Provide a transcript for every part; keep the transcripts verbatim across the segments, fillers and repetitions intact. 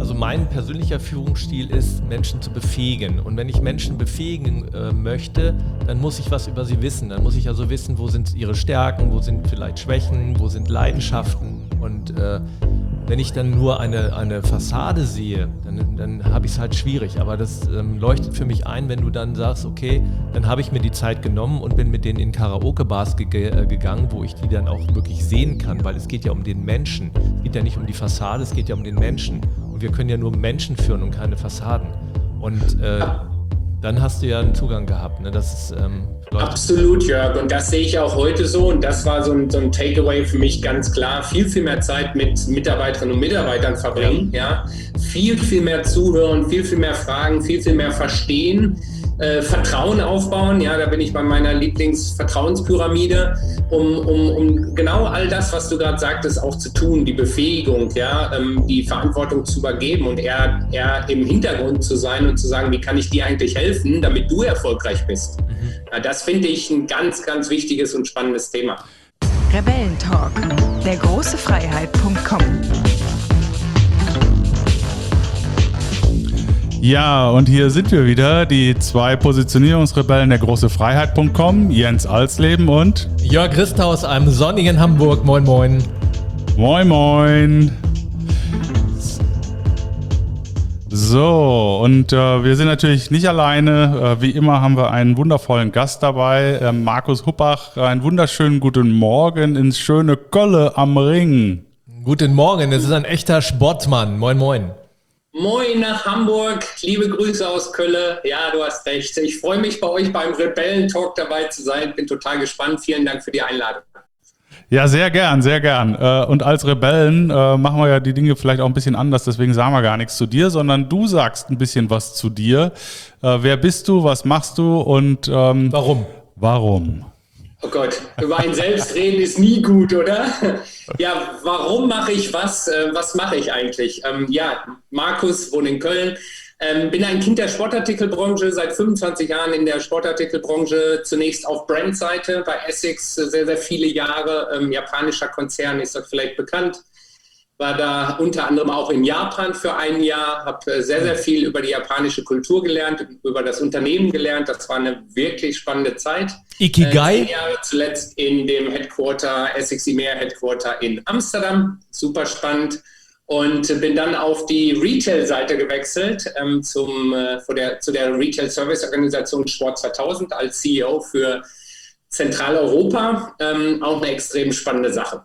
Also mein persönlicher Führungsstil ist, Menschen zu befähigen. Und wenn ich Menschen befähigen äh, möchte, dann muss ich was über sie wissen. Dann muss ich also wissen, wo sind ihre Stärken, wo sind vielleicht Schwächen, wo sind Leidenschaften. Und äh, wenn ich dann nur eine, eine Fassade sehe, dann, dann habe ich es halt schwierig. Aber das ähm, leuchtet für mich ein, wenn du dann sagst, okay, dann habe ich mir die Zeit genommen und bin mit denen in Karaoke-Bars ge- äh, gegangen, wo ich die dann auch wirklich sehen kann. Weil es geht ja um den Menschen. Es geht ja nicht um die Fassade, es geht ja um den Menschen. Und wir können ja nur Menschen führen und keine Fassaden. Und äh, dann hast du ja einen Zugang gehabt. Ne? Das ist, ähm, Absolut, Jörg. Und das sehe ich auch heute so. Und das war so ein, so ein Takeaway für mich ganz klar. Viel, viel mehr Zeit mit Mitarbeiterinnen und Mitarbeitern verbringen. Ja. Ja. Viel, viel mehr zuhören, viel, viel mehr fragen, viel, viel mehr verstehen. Äh, Vertrauen aufbauen, ja, da bin ich bei meiner Lieblingsvertrauenspyramide, um, um, um genau all das, was du gerade sagtest, auch zu tun, die Befähigung, ja, ähm, die Verantwortung zu übergeben und eher, eher im Hintergrund zu sein und zu sagen, wie kann ich dir eigentlich helfen, damit du erfolgreich bist. Mhm. Ja, das finde ich ein ganz, ganz wichtiges und spannendes Thema. Rebellentalk, der große Freiheit Punkt com. Ja, und hier sind wir wieder, die zwei Positionierungsrebellen der große Freiheit Punkt com, Jens Alsleben und Jörg Rister aus einem sonnigen Hamburg. Moin, moin. Moin, moin. So, und äh, wir sind natürlich nicht alleine. Äh, wie immer haben wir einen wundervollen Gast dabei, äh, Markus Huppach. Einen wunderschönen guten Morgen ins schöne Kölle am Ring. Guten Morgen, es ist ein echter Sportmann. Moin, moin. Moin nach Hamburg, liebe Grüße aus Kölle. Ja, du hast recht. Ich freue mich, bei euch beim Rebellentalk dabei zu sein. Bin total gespannt. Vielen Dank für die Einladung. Ja, sehr gern, sehr gern. Und als Rebellen machen wir ja die Dinge vielleicht auch ein bisschen anders. Deswegen sagen wir gar nichts zu dir, sondern du sagst ein bisschen was zu dir. Wer bist du, was machst du und ähm, warum? Warum? Oh Gott, über ein Selbstreden ist nie gut, oder? Ja, warum mache ich was? Äh, was mache ich eigentlich? Ähm, ja, Markus, wohne in Köln, ähm, bin ein Kind der Sportartikelbranche, seit fünfundzwanzig Jahren in der Sportartikelbranche, zunächst auf Brandseite bei Essex, sehr, sehr viele Jahre, ähm, japanischer Konzern, ist das vielleicht bekannt. War da unter anderem auch in Japan für ein Jahr, habe sehr, sehr viel über die japanische Kultur gelernt, über das Unternehmen gelernt. Das war eine wirklich spannende Zeit. Ikigai? Äh, zehn Jahre zuletzt in dem Headquarter, Essex EMEA Headquarter in Amsterdam. Super spannend. Und bin dann auf die Retail-Seite gewechselt, ähm, zum, äh, vor der, zu der Retail-Service-Organisation Sport zweitausend als C E O für Zentraleuropa. Ähm, auch eine extrem spannende Sache.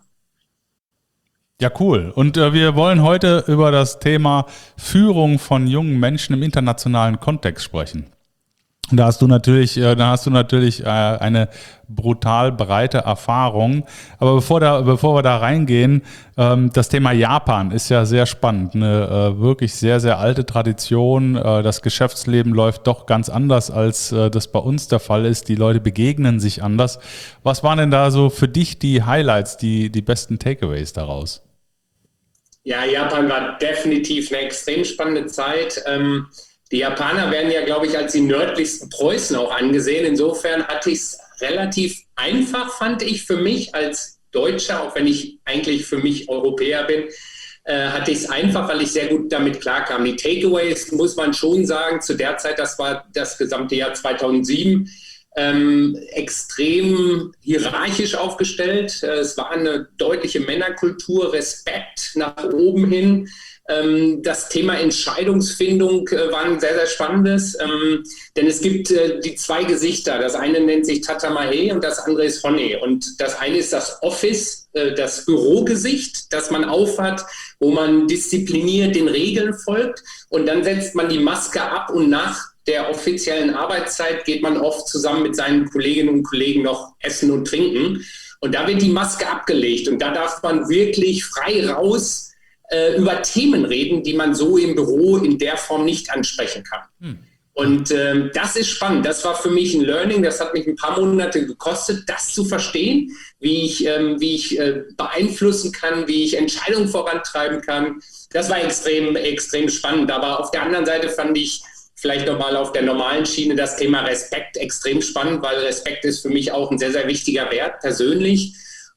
Ja, cool. Und äh, wir wollen heute über das Thema Führung von jungen Menschen im internationalen Kontext sprechen. Da hast du natürlich, äh, da hast du natürlich äh, eine brutal breite Erfahrung. Aber bevor da, bevor wir da reingehen, ähm, das Thema Japan ist ja sehr spannend. Eine äh, wirklich sehr, sehr alte Tradition. Äh, das Geschäftsleben läuft doch ganz anders, als äh, das bei uns der Fall ist. Die Leute begegnen sich anders. Was waren denn da so für dich die Highlights, die, die besten Takeaways daraus? Ja, Japan war definitiv eine extrem spannende Zeit. Ähm, die Japaner werden ja, glaube ich, als die nördlichsten Preußen auch angesehen. Insofern hatte ich es relativ einfach, fand ich für mich als Deutscher, auch wenn ich eigentlich für mich Europäer bin, äh, hatte ich es einfach, weil ich sehr gut damit klarkam. Die Takeaways, muss man schon sagen, zu der Zeit, das war das gesamte Jahr zweitausendsieben, Ähm, extrem hierarchisch aufgestellt. Äh, es war eine deutliche Männerkultur, Respekt nach oben hin. Ähm, das Thema Entscheidungsfindung äh, war ein sehr, sehr spannendes, ähm, denn es gibt äh, die zwei Gesichter. Das eine nennt sich Tatamae und das andere ist Honne. Und das eine ist das Office, äh, das Bürogesicht, das man aufhat, wo man diszipliniert den Regeln folgt. Und dann setzt man die Maske ab und nach der offiziellen Arbeitszeit geht man oft zusammen mit seinen Kolleginnen und Kollegen noch essen und trinken. Und da wird die Maske abgelegt und da darf man wirklich frei raus äh, über Themen reden, die man so im Büro in der Form nicht ansprechen kann. Hm. Und ähm, das ist spannend. Das war für mich ein Learning. Das hat mich ein paar Monate gekostet, das zu verstehen, wie ich, ähm, wie ich äh, beeinflussen kann, wie ich Entscheidungen vorantreiben kann. Das war extrem, extrem spannend. Aber auf der anderen Seite fand ich vielleicht nochmal auf der normalen Schiene das Thema Respekt extrem spannend, weil Respekt ist für mich auch ein sehr, sehr wichtiger Wert persönlich.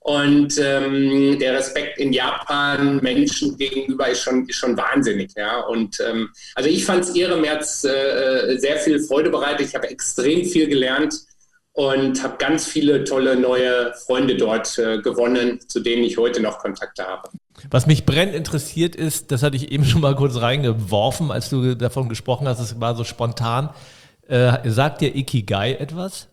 Und ähm, der Respekt in Japan Menschen gegenüber ist schon, ist schon wahnsinnig. Ja? Und ähm, also ich fand es irre, mir hat es äh, sehr viel Freude bereitet. Ich habe extrem viel gelernt und habe ganz viele tolle neue Freunde dort äh, gewonnen, zu denen ich heute noch Kontakte habe. Was mich brennend interessiert ist, das hatte ich eben schon mal kurz reingeworfen, als du davon gesprochen hast, es war so spontan. Äh, sagt dir Ikigai etwas?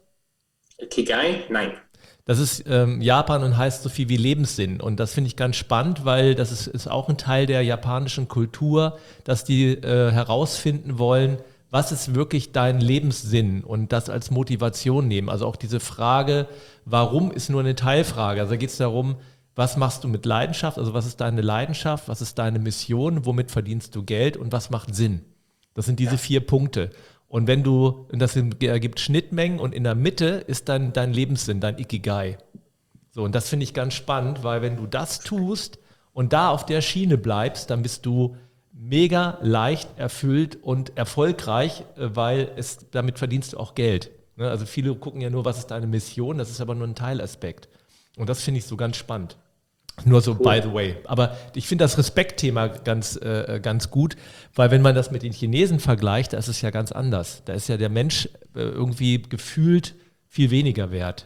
Ikigai? Nein. Das ist ähm, Japan und heißt so viel wie Lebenssinn. Und das finde ich ganz spannend, weil das ist, ist auch ein Teil der japanischen Kultur, dass die äh, herausfinden wollen, was ist wirklich dein Lebenssinn und das als Motivation nehmen. Also auch diese Frage, warum, ist nur eine Teilfrage. Also da geht es darum, was machst du mit Leidenschaft, also was ist deine Leidenschaft, was ist deine Mission, womit verdienst du Geld und was macht Sinn. Das sind diese ja. vier Punkte. Und wenn du, das ergibt Schnittmengen und in der Mitte ist dann dein Lebenssinn, dein Ikigai. So, und das finde ich ganz spannend, weil wenn du das tust und da auf der Schiene bleibst, dann bist du mega leicht erfüllt und erfolgreich, weil es, damit verdienst du auch Geld. Also viele gucken ja nur, was ist deine Mission, das ist aber nur ein Teilaspekt. Und das finde ich so ganz spannend. Nur so, cool. By the way. Aber ich finde das Respektthema ganz, äh, ganz gut, weil wenn man das mit den Chinesen vergleicht, da ist es ja ganz anders. Da ist ja der Mensch äh, irgendwie gefühlt viel weniger wert.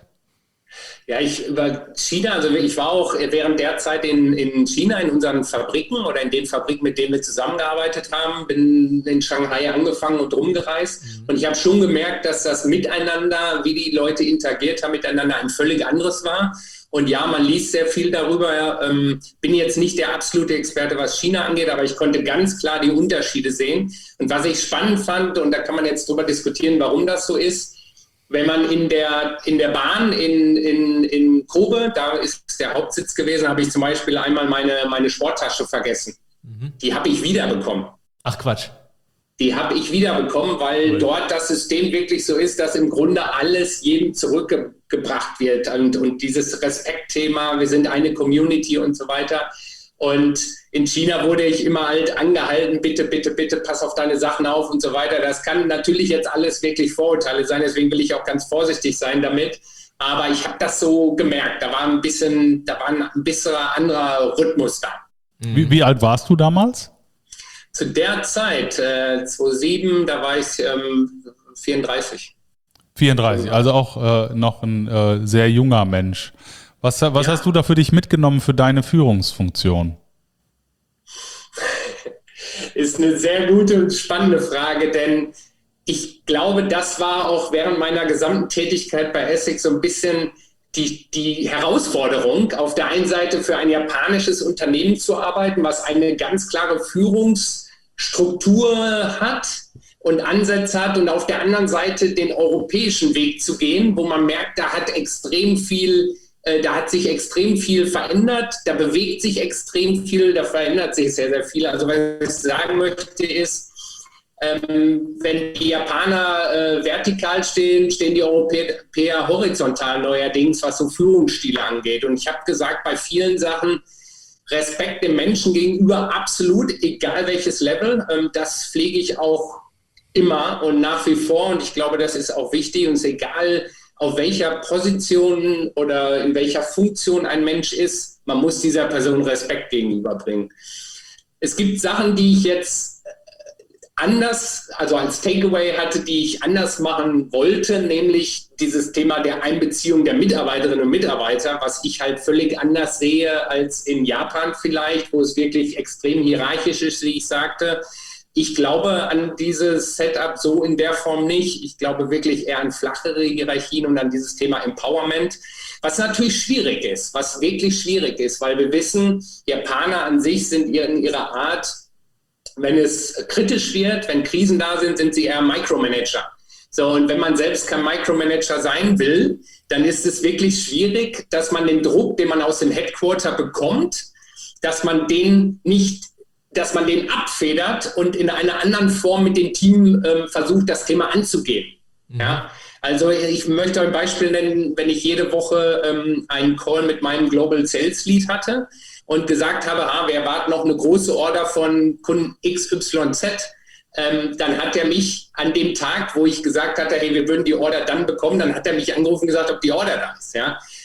Ja, ich über China, also ich war auch während der Zeit in, in China in unseren Fabriken oder in den Fabriken, mit denen wir zusammengearbeitet haben, bin in Shanghai angefangen und rumgereist. Mhm. Und ich habe schon gemerkt, dass das Miteinander, wie die Leute interagiert haben miteinander, ein völlig anderes war. Und ja, man liest sehr viel darüber. Ähm, bin jetzt nicht der absolute Experte, was China angeht, aber ich konnte ganz klar die Unterschiede sehen. Und was ich spannend fand, und da kann man jetzt drüber diskutieren, warum das so ist, wenn man in der, in der Bahn in, in, in Kobe, da ist der Hauptsitz gewesen, habe ich zum Beispiel einmal meine, meine Sporttasche vergessen. Mhm. Die habe ich wiederbekommen. Ach Quatsch. Die habe ich wiederbekommen, weil cool. dort das System wirklich so ist, dass im Grunde alles jedem zurückgebracht wird. Und, und dieses Respektthema, wir sind eine Community und so weiter. Und in China wurde ich immer halt angehalten, bitte, bitte, bitte, pass auf deine Sachen auf und so weiter. Das kann natürlich jetzt alles wirklich Vorurteile sein, deswegen will ich auch ganz vorsichtig sein damit. Aber ich habe das so gemerkt, da war ein bisschen, da war ein bisschen anderer Rhythmus da. Wie, wie alt warst du damals? Zu der Zeit, äh, zweitausendsieben, da war ich ähm, vierunddreißig. vierunddreißig, also auch äh, noch ein äh, sehr junger Mensch. Was, was ja. hast du da für dich mitgenommen für deine Führungsfunktion? Ist eine sehr gute und spannende Frage, denn ich glaube, das war auch während meiner gesamten Tätigkeit bei Essex so ein bisschen die, die Herausforderung, auf der einen Seite für ein japanisches Unternehmen zu arbeiten, was eine ganz klare Führungsstruktur hat und Ansätze hat, und auf der anderen Seite den europäischen Weg zu gehen, wo man merkt, da hat extrem viel Da hat sich extrem viel verändert, da bewegt sich extrem viel, da verändert sich sehr, sehr viel. Also was ich sagen möchte ist, ähm, wenn die Japaner äh, vertikal stehen, stehen die Europäer horizontal neuerdings, was so Führungsstile angeht. Und ich habe gesagt, bei vielen Sachen Respekt dem Menschen gegenüber absolut, egal welches Level. Ähm, das pflege ich auch immer und nach wie vor. Und ich glaube, das ist auch wichtig, und es ist egal, auf welcher Position oder in welcher Funktion ein Mensch ist, man muss dieser Person Respekt gegenüberbringen. Es gibt Sachen, die ich jetzt anders, also als Takeaway hatte, die ich anders machen wollte, nämlich dieses Thema der Einbeziehung der Mitarbeiterinnen und Mitarbeiter, was ich halt völlig anders sehe als in Japan vielleicht, wo es wirklich extrem hierarchisch ist, wie ich sagte. Ich glaube an dieses Setup so in der Form nicht. Ich glaube wirklich eher an flachere Hierarchien und an dieses Thema Empowerment, was natürlich schwierig ist, was wirklich schwierig ist, weil wir wissen, Japaner an sich sind in ihrer Art, wenn es kritisch wird, wenn Krisen da sind, sind sie eher Micromanager. So, und wenn man selbst kein Micromanager sein will, dann ist es wirklich schwierig, dass man den Druck, den man aus dem Headquarter bekommt, dass man den nicht dass man den abfedert und in einer anderen Form mit dem Team ähm, versucht, das Thema anzugehen. Mhm. Ja? Also ich möchte ein Beispiel nennen, wenn ich jede Woche ähm, einen Call mit meinem Global Sales Lead hatte und gesagt habe, ah, wir erwarten noch eine große Order von Kunden X Y Z, ähm, dann hat er mich an dem Tag, wo ich gesagt hatte, hey, wir würden die Order dann bekommen, dann hat er mich angerufen und gesagt, ob die Order da ist. Ja?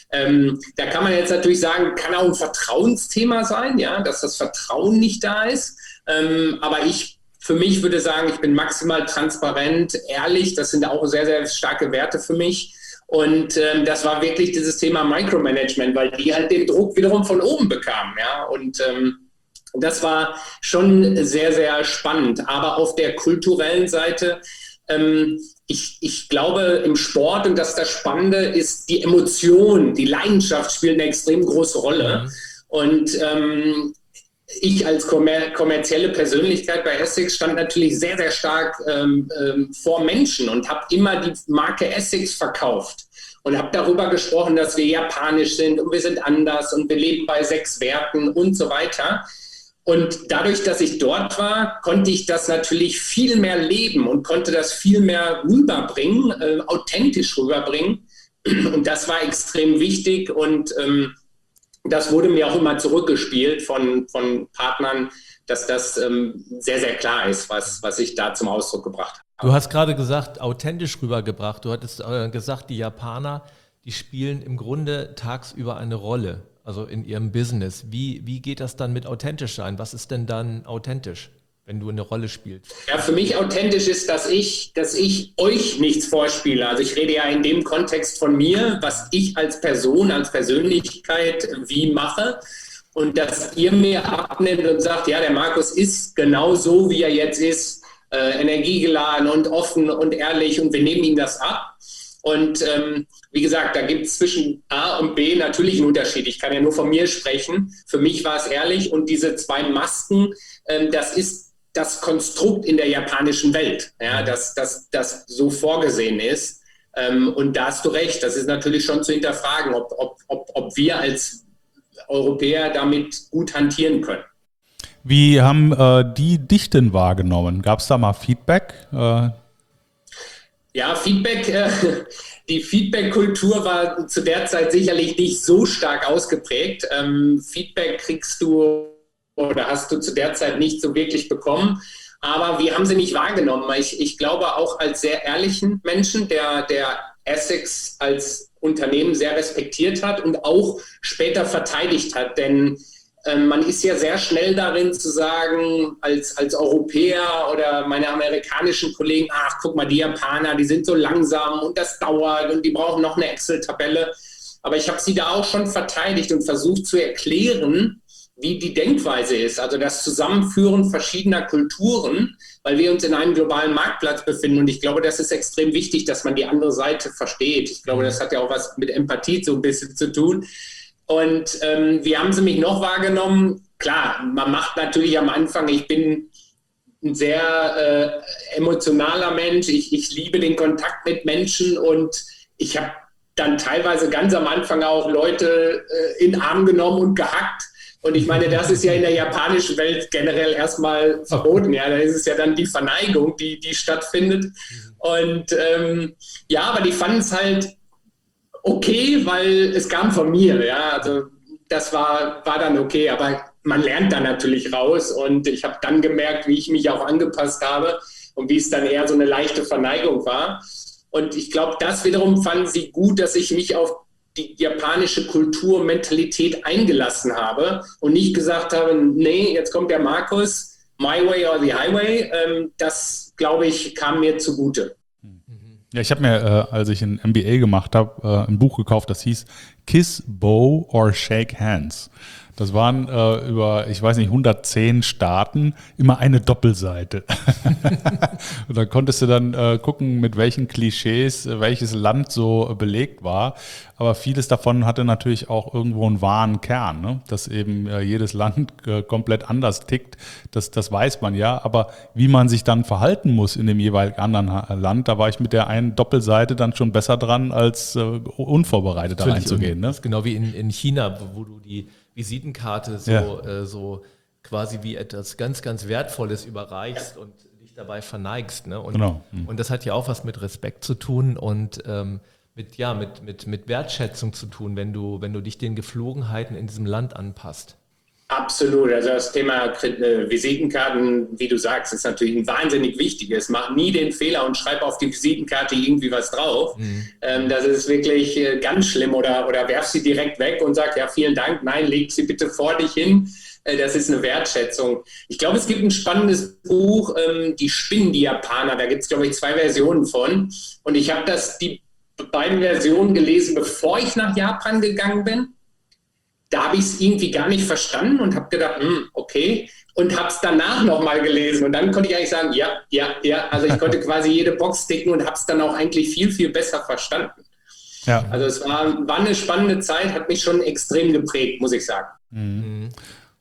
Ähm, da kann man jetzt natürlich sagen, kann auch ein Vertrauensthema sein, ja, dass das Vertrauen nicht da ist. Ähm, aber ich für mich würde sagen, ich bin maximal transparent, ehrlich. Das sind auch sehr, sehr starke Werte für mich. Und ähm, das war wirklich dieses Thema Micromanagement, weil die halt den Druck wiederum von oben bekamen. Ja? Und ähm, das war schon sehr, sehr spannend. Aber auf der kulturellen Seite, ähm, ich, ich glaube im Sport, und das ist das Spannende, ist die Emotion, die Leidenschaft spielt eine extrem große Rolle. Mhm. Und ähm, ich als kommer- kommerzielle Persönlichkeit bei Essex stand natürlich sehr, sehr stark ähm, ähm, vor Menschen und habe immer die Marke Essex verkauft und habe darüber gesprochen, dass wir japanisch sind und wir sind anders und wir leben bei sechs Werten und so weiter. Und dadurch, dass ich dort war, konnte ich das natürlich viel mehr leben und konnte das viel mehr rüberbringen, äh, authentisch rüberbringen. Und das war extrem wichtig und ähm, das wurde mir auch immer zurückgespielt von, von Partnern, dass das ähm, sehr, sehr klar ist, was, was ich da zum Ausdruck gebracht habe. Du hast gerade gesagt, authentisch rübergebracht. Du hattest äh, gesagt, die Japaner, die spielen im Grunde tagsüber eine Rolle, also in ihrem Business. Wie, wie geht das dann mit authentisch sein? Was ist denn dann authentisch, wenn du eine Rolle spielst? Ja, für mich authentisch ist, dass ich, dass ich euch nichts vorspiele. Also ich rede ja in dem Kontext von mir, was ich als Person, als Persönlichkeit wie mache und dass ihr mir abnimmt und sagt, ja, der Markus ist genau so, wie er jetzt ist, äh, energiegeladen und offen und ehrlich und wir nehmen ihm das ab. Und ähm, wie gesagt, da gibt es zwischen A und B natürlich einen Unterschied. Ich kann ja nur von mir sprechen. Für mich war es ehrlich und diese zwei Masken, ähm, das ist das Konstrukt in der japanischen Welt, ja, dass das dass so vorgesehen ist. Ähm, und da hast du recht, das ist natürlich schon zu hinterfragen, ob, ob, ob, ob wir als Europäer damit gut hantieren können. Wie haben äh, die dich denn wahrgenommen? Gab es da mal Feedback? Äh ja, Feedback, äh, die Feedback-Kultur war zu der Zeit sicherlich nicht so stark ausgeprägt. Ähm, Feedback kriegst du oder hast du zu der Zeit nicht so wirklich bekommen. Aber wir haben sie nicht wahrgenommen. Ich, ich glaube auch als sehr ehrlichen Menschen, der, der Essex als Unternehmen sehr respektiert hat und auch später verteidigt hat. Denn äh, man ist ja sehr schnell darin zu sagen, als, als Europäer oder meine amerikanischen Kollegen, ach, guck mal, die Japaner, die sind so langsam und das dauert und die brauchen noch eine Excel-Tabelle. Aber ich habe sie da auch schon verteidigt und versucht zu erklären, wie die Denkweise ist, also das Zusammenführen verschiedener Kulturen, weil wir uns in einem globalen Marktplatz befinden und ich glaube, das ist extrem wichtig, dass man die andere Seite versteht. Ich glaube, das hat ja auch was mit Empathie so ein bisschen zu tun und ähm, wie haben sie mich noch wahrgenommen? Klar, man macht natürlich am Anfang, ich bin ein sehr äh, emotionaler Mensch, ich, ich liebe den Kontakt mit Menschen und ich habe dann teilweise ganz am Anfang auch Leute äh, in den Arm genommen und gehackt. Und ich meine, das ist ja in der japanischen Welt generell erstmal verboten. Ja, da ist es ja dann die Verneigung, die, die stattfindet. Und ähm, ja, aber die fanden es halt okay, weil es kam von mir. Ja, also das war, war dann okay. Aber man lernt dann natürlich raus. Und ich habe dann gemerkt, wie ich mich auch angepasst habe und wie es dann eher so eine leichte Verneigung war. Und ich glaube, das wiederum fanden sie gut, dass ich mich auf die japanische Kultur, Mentalität eingelassen habe und nicht gesagt habe, nee, jetzt kommt der Markus, my way or the highway. Ähm, das, glaube ich, kam mir zugute. Ja, ich habe mir, äh, als ich ein M B A gemacht habe, äh, ein Buch gekauft, das hieß Kiss, Bow or Shake Hands. Das waren äh, über, ich weiß nicht, hundertzehn Staaten immer eine Doppelseite. Und da konntest du dann äh, gucken, mit welchen Klischees äh, welches Land so äh, belegt war. Aber vieles davon hatte natürlich auch irgendwo einen wahren Kern, ne? Dass eben äh, jedes Land äh, komplett anders tickt. Das, das weiß man ja. Aber wie man sich dann verhalten muss in dem jeweiligen anderen ha- Land, da war ich mit der einen Doppelseite dann schon besser dran, als äh, unvorbereitet da reinzugehen. Ne? Das ist genau wie in, in China, wo, wo du die Visitenkarte so, ja. äh, so quasi wie etwas ganz, ganz Wertvolles überreichst und dich dabei verneigst. Ne? Und, genau. Mhm. und das hat ja auch was mit Respekt zu tun und ähm, mit, ja, mit, mit, mit Wertschätzung zu tun, wenn du, wenn du dich den Geflogenheiten in diesem Land anpasst. Absolut. Also das Thema Visitenkarten, wie du sagst, ist natürlich ein wahnsinnig wichtiges. Mach nie den Fehler und schreib auf die Visitenkarte irgendwie was drauf. Mhm. Ähm, das ist wirklich äh, ganz schlimm. Oder, oder werf sie direkt weg und sag, ja, vielen Dank. Nein, leg sie bitte vor dich hin. Äh, das ist eine Wertschätzung. Ich glaube, es gibt ein spannendes Buch, ähm, Die spinnen die Japaner. Da gibt es, glaube ich, zwei Versionen von. Und ich habe das die beiden Versionen gelesen, bevor ich nach Japan gegangen bin. Da habe ich es irgendwie gar nicht verstanden und habe gedacht, hm, okay, und habe es danach nochmal gelesen. Und dann konnte ich eigentlich sagen, ja, ja, ja. Also ich konnte quasi jede Box ticken und habe es dann auch eigentlich viel, viel besser verstanden. Ja. Also es war, war eine spannende Zeit, hat mich schon extrem geprägt, muss ich sagen. Mhm.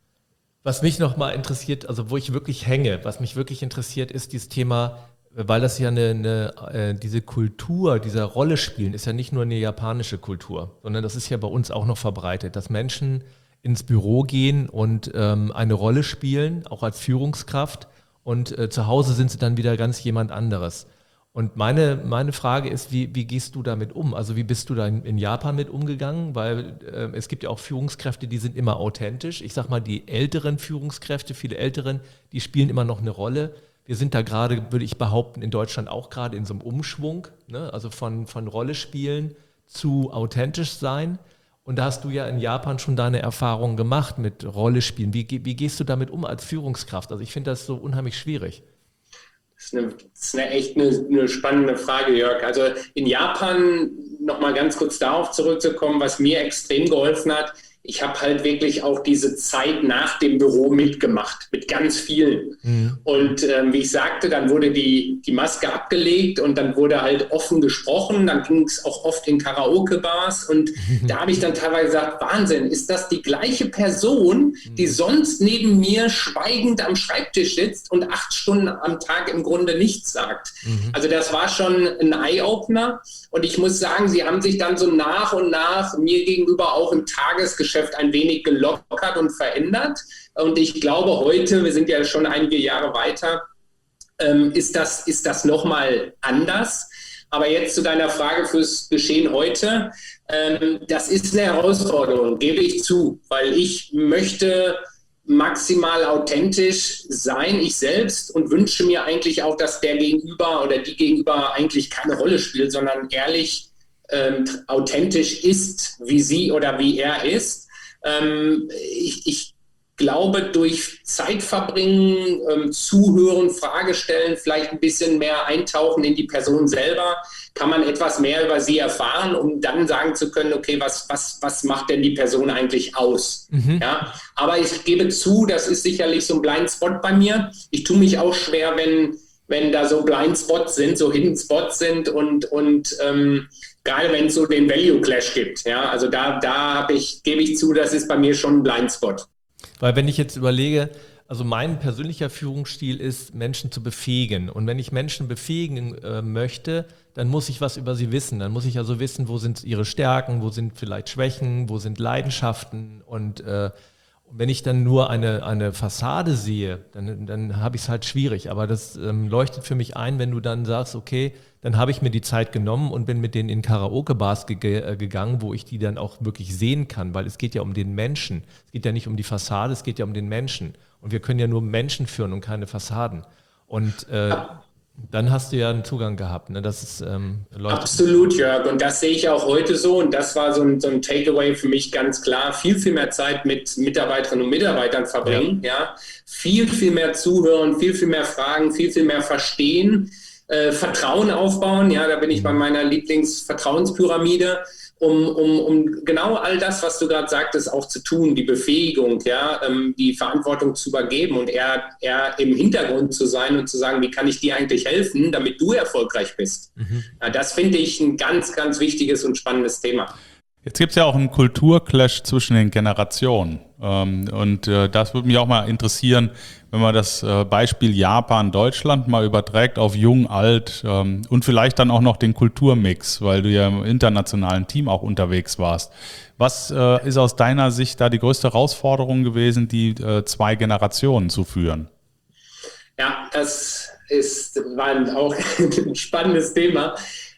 Was mich nochmal interessiert, also wo ich wirklich hänge, was mich wirklich interessiert, ist dieses Thema, weil das ja eine, eine äh, diese Kultur, dieser Rolle spielen, ist ja nicht nur eine japanische Kultur, sondern das ist ja bei uns auch noch verbreitet, dass Menschen ins Büro gehen und ähm, eine Rolle spielen, auch als Führungskraft, und äh, zu Hause sind sie dann wieder ganz jemand anderes. Und meine, meine Frage ist, wie, wie gehst du damit um? Also wie bist du da in, in Japan mit umgegangen? Weil äh, es gibt ja auch Führungskräfte, die sind immer authentisch. Ich sag mal, die älteren Führungskräfte, viele Älteren, die spielen immer noch eine Rolle. Wir sind da gerade, würde ich behaupten, in Deutschland auch gerade in so einem Umschwung, ne? Also von, von Rolle spielen zu authentisch sein. Und da hast du ja in Japan schon deine Erfahrungen gemacht mit Rolle spielen. Wie, wie gehst du damit um als Führungskraft? Also ich finde das so unheimlich schwierig. Das ist, eine, das ist eine echt eine, eine spannende Frage, Jörg. Also in Japan, nochmal ganz kurz darauf zurückzukommen, was mir extrem geholfen hat, ich habe halt wirklich auch diese Zeit nach dem Büro mitgemacht, mit ganz vielen. Mhm. Und ähm, wie ich sagte, dann wurde die, die Maske abgelegt und dann wurde halt offen gesprochen. Dann ging es auch oft in Karaoke-Bars. Und mhm. da habe ich dann teilweise gesagt, Wahnsinn, ist das die gleiche Person, die sonst neben mir schweigend am Schreibtisch sitzt und acht Stunden am Tag im Grunde nichts sagt? Mhm. Also das war schon ein Eye-Opener. Und ich muss sagen, sie haben sich dann so nach und nach mir gegenüber auch im Tagesgeschäft ein wenig gelockert und verändert. Und ich glaube heute, wir sind ja schon einige Jahre weiter, ähm, ist das, ist das nochmal anders. Aber jetzt zu deiner Frage fürs Geschehen heute. Ähm, das ist eine Herausforderung, gebe ich zu, weil ich möchte maximal authentisch sein, ich selbst, und wünsche mir eigentlich auch, dass der Gegenüber oder die Gegenüber eigentlich keine Rolle spielt, sondern ehrlich ähm, authentisch ist, wie sie oder wie er ist. Ähm, ich, ich glaube, durch Zeit verbringen, ähm, zuhören, Frage stellen, vielleicht ein bisschen mehr eintauchen in die Person selber, kann man etwas mehr über sie erfahren, um dann sagen zu können, okay, was, was, was macht denn die Person eigentlich aus? Mhm. Ja, aber ich gebe zu, das ist sicherlich so ein Blindspot bei mir. Ich tue mich auch schwer, wenn, wenn da so Blindspots sind, so Hidden Spots sind und, und ähm, gerade wenn es so den Value Clash gibt. Ja, also da, da habe ich, gebe ich zu, das ist bei mir schon ein Blindspot. Weil wenn ich jetzt überlege, also mein persönlicher Führungsstil ist, Menschen zu befähigen. Und wenn ich Menschen befähigen äh, möchte, dann muss ich was über sie wissen. Dann muss ich also wissen, wo sind ihre Stärken, wo sind vielleicht Schwächen, wo sind Leidenschaften. Und äh, wenn ich dann nur eine, eine Fassade sehe, dann, dann habe ich es halt schwierig. Aber das ähm, leuchtet für mich ein, wenn du dann sagst, okay, dann habe ich mir die Zeit genommen und bin mit denen in Karaoke-Bars ge- äh, gegangen, wo ich die dann auch wirklich sehen kann, weil es geht ja um den Menschen. Es geht ja nicht um die Fassade, es geht ja um den Menschen. Und wir können ja nur Menschen führen und keine Fassaden. Und äh, dann hast du ja einen Zugang gehabt. Ne? Das ist, ähm, Absolut, Jörg. Und das sehe ich auch heute so. Und das war so ein, so ein Takeaway für mich ganz klar. Viel, viel mehr Zeit mit Mitarbeiterinnen und Mitarbeitern verbringen. Ja. Ja? Viel, viel mehr zuhören, viel, viel mehr fragen, viel, viel mehr verstehen. Äh, Vertrauen aufbauen. Ja, da bin ich bei meiner Lieblingsvertrauenspyramide. Um, um, um genau all das, was du gerade sagtest, auch zu tun, die Befähigung, ja, ähm, die Verantwortung zu übergeben und eher, eher im Hintergrund zu sein und zu sagen, wie kann ich dir eigentlich helfen, damit du erfolgreich bist. Mhm. Ja, das finde ich ein ganz, ganz wichtiges und spannendes Thema. Jetzt gibt es ja auch einen Kulturclash zwischen den Generationen. Ähm, und äh, das würde mich auch mal interessieren, wenn man das äh, Beispiel Japan-Deutschland mal überträgt auf jung, alt ähm, und vielleicht dann auch noch den Kulturmix, weil du ja im internationalen Team auch unterwegs warst. Was äh, ist aus deiner Sicht da die größte Herausforderung gewesen, die äh, zwei Generationen zu führen? Ja, das ist, war auch ein spannendes Thema.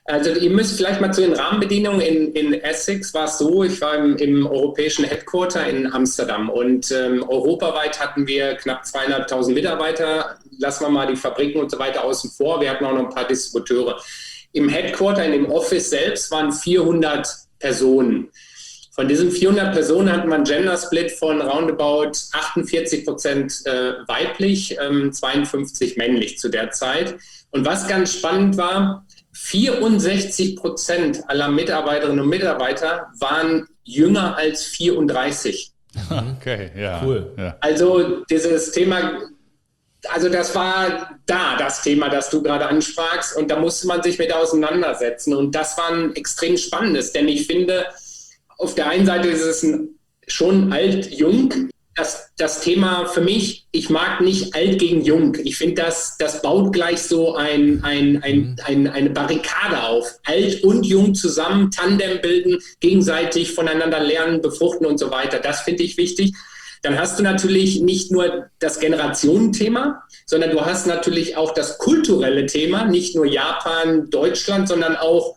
Also ihr müsst vielleicht mal zu den Rahmenbedingungen. In, in Essex war es so, ich war im, im europäischen Headquarter in Amsterdam und ähm, europaweit hatten wir knapp zweieinhalbtausend Mitarbeiter. Lassen wir mal die Fabriken und so weiter außen vor. Wir hatten auch noch ein paar Distributeure. Im Headquarter, in dem Office selbst, waren vierhundert Personen. Von diesen vierhundert Personen hatten wir einen Gender-Split von roundabout achtundvierzig Prozent äh, weiblich, ähm, zweiundfünfzig männlich zu der Zeit. Und was ganz spannend war, vierundsechzig Prozent aller Mitarbeiterinnen und Mitarbeiter waren jünger als vierunddreißig. Okay, ja. Cool. Ja. Also dieses Thema, also das war da, das Thema, das du gerade ansprachst, und da musste man sich mit auseinandersetzen. Und das war ein extrem spannendes, denn ich finde, auf der einen Seite ist es ein, schon alt-jung. Das, das Thema für mich, ich mag nicht alt gegen jung. Ich finde, das, das baut gleich so ein, ein, ein, ein, eine Barrikade auf. Alt und jung zusammen, Tandem bilden, gegenseitig voneinander lernen, befruchten und so weiter. Das finde ich wichtig. Dann hast du natürlich nicht nur das Generationenthema, sondern du hast natürlich auch das kulturelle Thema, nicht nur Japan, Deutschland, sondern auch,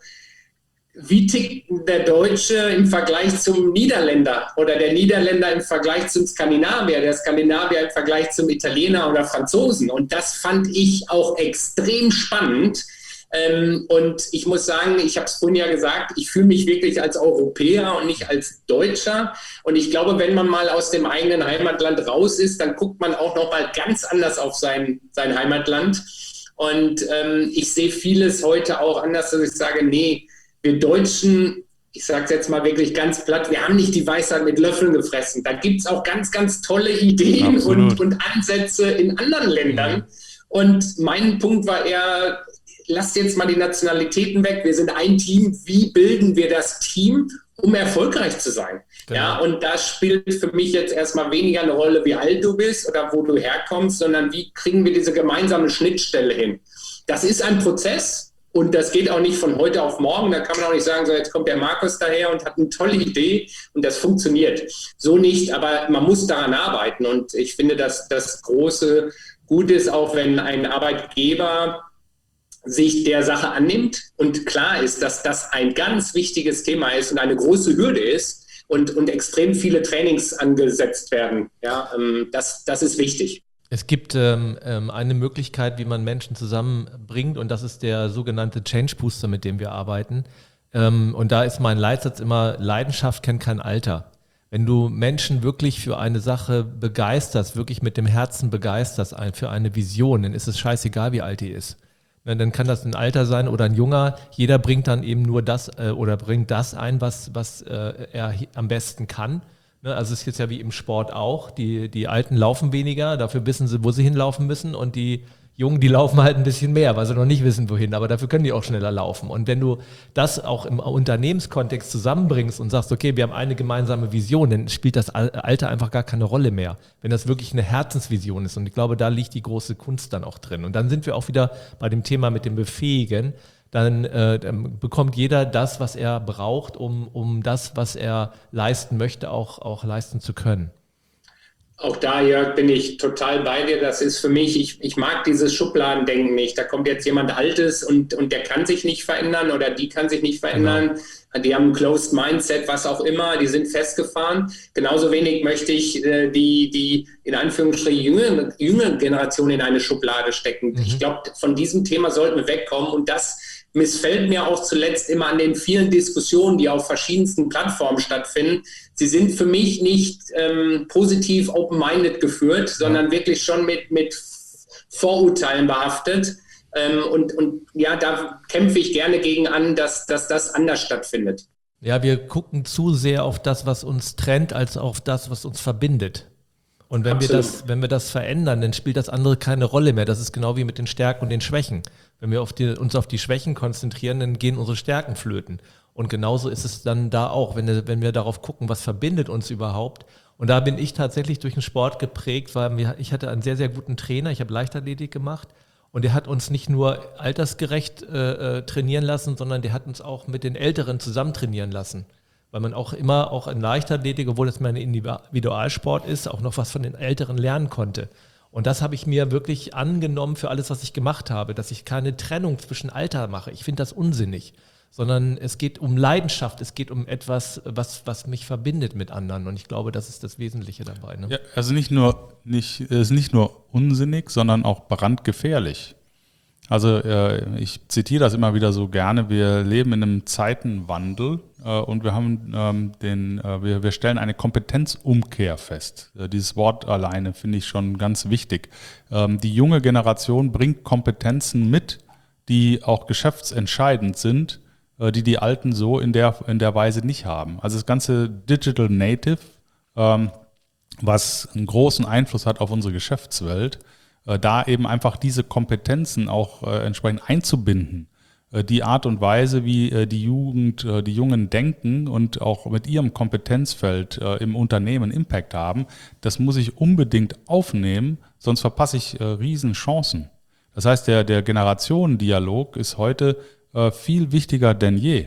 wie tickt der Deutsche im Vergleich zum Niederländer oder der Niederländer im Vergleich zum Skandinavier, der Skandinavier im Vergleich zum Italiener oder Franzosen. Und das fand ich auch extrem spannend. Ähm, und ich muss sagen, ich habe es vorhin ja gesagt, ich fühle mich wirklich als Europäer und nicht als Deutscher. Und ich glaube, wenn man mal aus dem eigenen Heimatland raus ist, dann guckt man auch noch mal ganz anders auf sein, sein Heimatland. Und ähm, ich sehe vieles heute auch anders, dass ich sage, nee, wir Deutschen, ich sage es jetzt mal wirklich ganz platt, wir haben nicht die Weisheit mit Löffeln gefressen. Da gibt es auch ganz, ganz tolle Ideen und, und Ansätze in anderen Ländern. Mhm. Und mein Punkt war eher, lasst jetzt mal die Nationalitäten weg. Wir sind ein Team. Wie bilden wir das Team, um erfolgreich zu sein? Genau. Ja, und das spielt für mich jetzt erstmal weniger eine Rolle, wie alt du bist oder wo du herkommst, sondern wie kriegen wir diese gemeinsame Schnittstelle hin? Das ist ein Prozess. Und das geht auch nicht von heute auf morgen. Da kann man auch nicht sagen, so jetzt kommt der Markus daher und hat eine tolle Idee und das funktioniert. So nicht, aber man muss daran arbeiten. Und ich finde, dass das große Gut ist, auch wenn ein Arbeitgeber sich der Sache annimmt und klar ist, dass das ein ganz wichtiges Thema ist und eine große Hürde ist und, und extrem viele Trainings angesetzt werden. Ja, ähm, das, das ist wichtig. Es gibt ähm, eine Möglichkeit, wie man Menschen zusammenbringt, und das ist der sogenannte Change Booster, mit dem wir arbeiten. Ähm, und da ist mein Leitsatz immer, Leidenschaft kennt kein Alter. Wenn du Menschen wirklich für eine Sache begeisterst, wirklich mit dem Herzen begeisterst für eine Vision, dann ist es scheißegal, wie alt die ist. Dann kann das ein Alter sein oder ein Junger. Jeder bringt dann eben nur das äh, oder bringt das ein, was, was äh, er am besten kann. Also es ist jetzt ja wie im Sport auch, die, die Alten laufen weniger, dafür wissen sie, wo sie hinlaufen müssen, und die Jungen, die laufen halt ein bisschen mehr, weil sie noch nicht wissen, wohin, aber dafür können die auch schneller laufen. Und wenn du das auch im Unternehmenskontext zusammenbringst und sagst, okay, wir haben eine gemeinsame Vision, dann spielt das Alter einfach gar keine Rolle mehr, wenn das wirklich eine Herzensvision ist. Und ich glaube, da liegt die große Kunst dann auch drin. Und dann sind wir auch wieder bei dem Thema mit dem Befähigen. Dann, äh, dann bekommt jeder das, was er braucht, um, um das, was er leisten möchte, auch, auch leisten zu können. Auch da, Jörg, bin ich total bei dir. Das ist für mich, ich, ich mag dieses Schubladendenken nicht. Da kommt jetzt jemand Altes und, und der kann sich nicht verändern oder die kann sich nicht verändern. Genau. Die haben ein Closed Mindset, was auch immer, die sind festgefahren. Genauso wenig möchte ich äh, die, die in Anführungsstrichen jüngere, jüngere Generation in eine Schublade stecken. Mhm. Ich glaube, von diesem Thema sollten wir wegkommen, und das missfällt mir auch zuletzt immer an den vielen Diskussionen, die auf verschiedensten Plattformen stattfinden. Sie sind für mich nicht ähm, positiv open-minded geführt, sondern wirklich schon mit, mit Vorurteilen behaftet. Ähm, und, und ja, da kämpfe ich gerne gegen an, dass, dass das anders stattfindet. Ja, wir gucken zu sehr auf das, was uns trennt, als auf das, was uns verbindet. Und wenn wir, das, wenn wir das verändern, dann spielt das andere keine Rolle mehr. Das ist genau wie mit den Stärken und den Schwächen. Wenn wir auf die, uns auf die Schwächen konzentrieren, dann gehen unsere Stärken flöten. Und genauso ist es dann da auch, wenn, wenn wir darauf gucken, was verbindet uns überhaupt. Und da bin ich tatsächlich durch den Sport geprägt, weil wir, ich hatte einen sehr, sehr guten Trainer, ich habe Leichtathletik gemacht, und der hat uns nicht nur altersgerecht äh, trainieren lassen, sondern der hat uns auch mit den Älteren zusammen trainieren lassen. Weil man auch immer, auch in Leichtathletik, obwohl das mehr ein Individualsport ist, auch noch was von den Älteren lernen konnte. Und das habe ich mir wirklich angenommen für alles, was ich gemacht habe, dass ich keine Trennung zwischen Alter mache. Ich finde das unsinnig, sondern es geht um Leidenschaft, es geht um etwas, was, was mich verbindet mit anderen. Und ich glaube, das ist das Wesentliche dabei. Ne? Ja, also nicht nur, nicht, es ist nicht nur unsinnig, sondern auch brandgefährlich. Also äh, ich zitiere das immer wieder so gerne, wir leben in einem Zeitenwandel äh, und wir haben ähm, den, äh, wir, wir stellen eine Kompetenzumkehr fest. Äh, dieses Wort alleine finde ich schon ganz wichtig. Ähm, die junge Generation bringt Kompetenzen mit, die auch geschäftsentscheidend sind, äh, die die Alten so in der, in der Weise nicht haben. Also das ganze Digital Native, ähm, was einen großen Einfluss hat auf unsere Geschäftswelt, da eben einfach diese Kompetenzen auch äh, entsprechend einzubinden, äh, die Art und Weise, wie äh, die Jugend, äh, die Jungen denken und auch mit ihrem Kompetenzfeld äh, im Unternehmen Impact haben, das muss ich unbedingt aufnehmen, sonst verpasse ich äh, Riesenchancen. Das heißt, der, der Generationendialog ist heute äh, viel wichtiger denn je.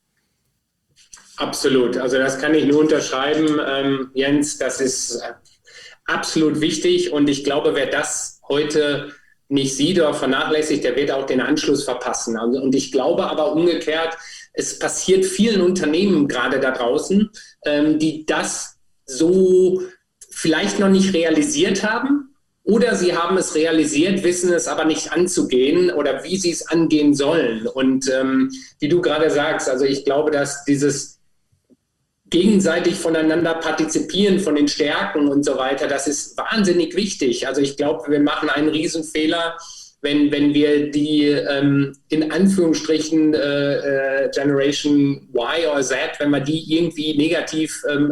Absolut, also das kann ich nur unterschreiben, ähm, Jens, das ist absolut wichtig und ich glaube, wer das heute nicht sieht oder vernachlässigt, der wird auch den Anschluss verpassen. Und ich glaube aber umgekehrt, es passiert vielen Unternehmen gerade da draußen, die das so vielleicht noch nicht realisiert haben oder sie haben es realisiert, wissen es aber nicht anzugehen oder wie sie es angehen sollen. Und ähm, wie du gerade sagst, also ich glaube, dass dieses gegenseitig voneinander partizipieren von den Stärken und so weiter, das ist wahnsinnig wichtig. Also ich glaube, wir machen einen Riesenfehler, wenn, wenn wir die ähm, in Anführungsstrichen äh, äh, Generation Y oder Z, wenn wir die irgendwie negativ ähm,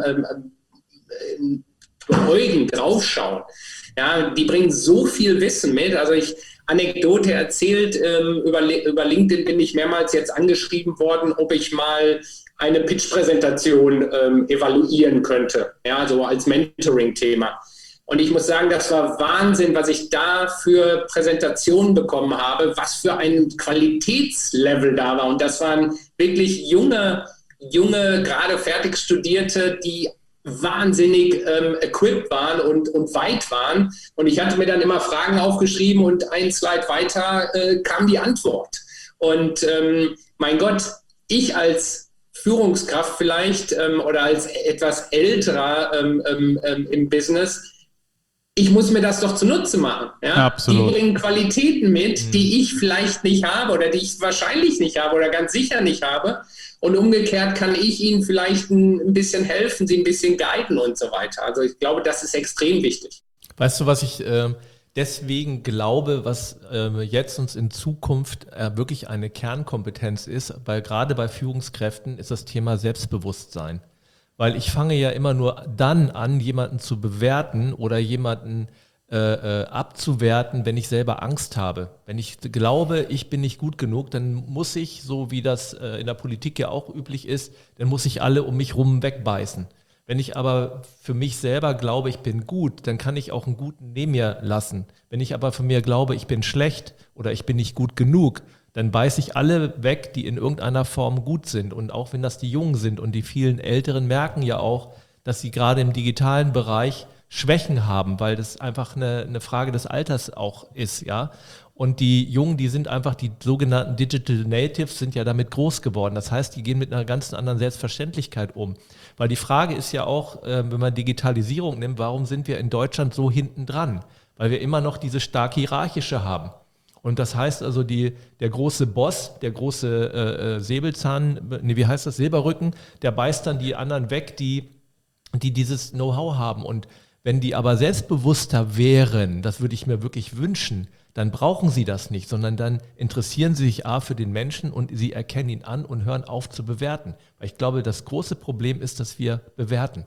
ähm, beäugen, draufschauen. Ja, die bringen so viel Wissen mit. Also ich Anekdote erzählt, ähm, über, über LinkedIn bin ich mehrmals jetzt angeschrieben worden, ob ich mal eine Pitch-Präsentation ähm, evaluieren könnte, ja, so als Mentoring-Thema. Und ich muss sagen, das war Wahnsinn, was ich da für Präsentationen bekommen habe, was für ein Qualitätslevel da war. Und das waren wirklich junge, junge, gerade fertig Studierte, die wahnsinnig ähm, equipped waren und, und weit waren. Und ich hatte mir dann immer Fragen aufgeschrieben und ein Slide weiter äh, kam die Antwort. Und ähm, mein Gott, ich als Führungskraft vielleicht ähm, oder als etwas älterer ähm, ähm, im Business, ich muss mir das doch zunutze machen. Ja? Absolut. Die bringen Qualitäten mit, die ich vielleicht nicht habe oder die ich wahrscheinlich nicht habe oder ganz sicher nicht habe. Und umgekehrt kann ich ihnen vielleicht ein, ein bisschen helfen, sie ein bisschen guiden und so weiter. Also ich glaube, das ist extrem wichtig. Weißt du, was ich äh, deswegen glaube, was äh, jetzt uns in Zukunft äh, wirklich eine Kernkompetenz ist, weil gerade bei Führungskräften ist das Thema Selbstbewusstsein. Weil ich fange ja immer nur dann an, jemanden zu bewerten oder jemanden äh, äh, abzuwerten, wenn ich selber Angst habe. Wenn ich glaube, ich bin nicht gut genug, dann muss ich, so wie das äh, in der Politik ja auch üblich ist, dann muss ich alle um mich rum wegbeißen. Wenn ich aber für mich selber glaube, ich bin gut, dann kann ich auch einen Guten neben mir lassen. Wenn ich aber von mir glaube, ich bin schlecht oder ich bin nicht gut genug, dann beiße ich alle weg, die in irgendeiner Form gut sind. Und auch wenn das die Jungen sind und die vielen Älteren merken ja auch, dass sie gerade im digitalen Bereich Schwächen haben, weil das einfach eine, eine Frage des Alters auch ist, ja. Und die Jungen, die sind einfach, die sogenannten Digital Natives, sind ja damit groß geworden. Das heißt, die gehen mit einer ganz anderen Selbstverständlichkeit um. Weil die Frage ist ja auch, äh, wenn man Digitalisierung nimmt, warum sind wir in Deutschland so hinten dran? Weil wir immer noch diese stark hierarchische haben. Und das heißt also, die, der große Boss, der große äh, Säbelzahn, nee, wie heißt das, Silberrücken, der beißt dann die anderen weg, die, die dieses Know-how haben. Und wenn die aber selbstbewusster wären, das würde ich mir wirklich wünschen, dann brauchen sie das nicht, sondern dann interessieren sie sich A für den Menschen und sie erkennen ihn an und hören auf zu bewerten. Weil ich glaube, das große Problem ist, dass wir bewerten.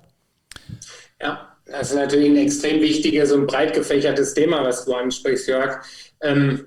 Ja, das ist natürlich ein extrem wichtiges und breit gefächertes Thema, was du ansprichst, Jörg. Ähm,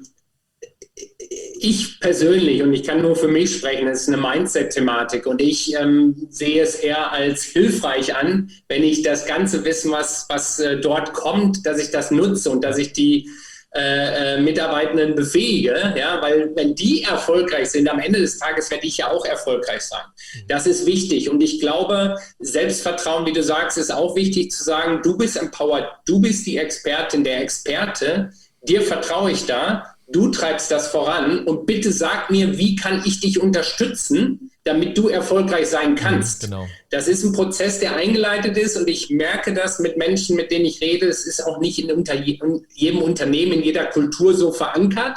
ich persönlich, und ich kann nur für mich sprechen, es ist eine Mindset-Thematik und ich ähm, sehe es eher als hilfreich an, wenn ich das ganze Wissen, was, was äh, dort kommt, dass ich das nutze und dass ich die äh, Mitarbeitenden befähige, ja, weil wenn die erfolgreich sind, am Ende des Tages werde ich ja auch erfolgreich sein. Das ist wichtig und ich glaube, Selbstvertrauen, wie du sagst, ist auch wichtig zu sagen, du bist empowered, du bist die Expertin, der Experte, dir vertraue ich da, du treibst das voran und bitte sag mir, wie kann ich dich unterstützen, damit du erfolgreich sein kannst. Genau. Das ist ein Prozess, der eingeleitet ist und ich merke das mit Menschen, mit denen ich rede. Es ist auch nicht in, unter jedem Unternehmen, in jeder Kultur so verankert.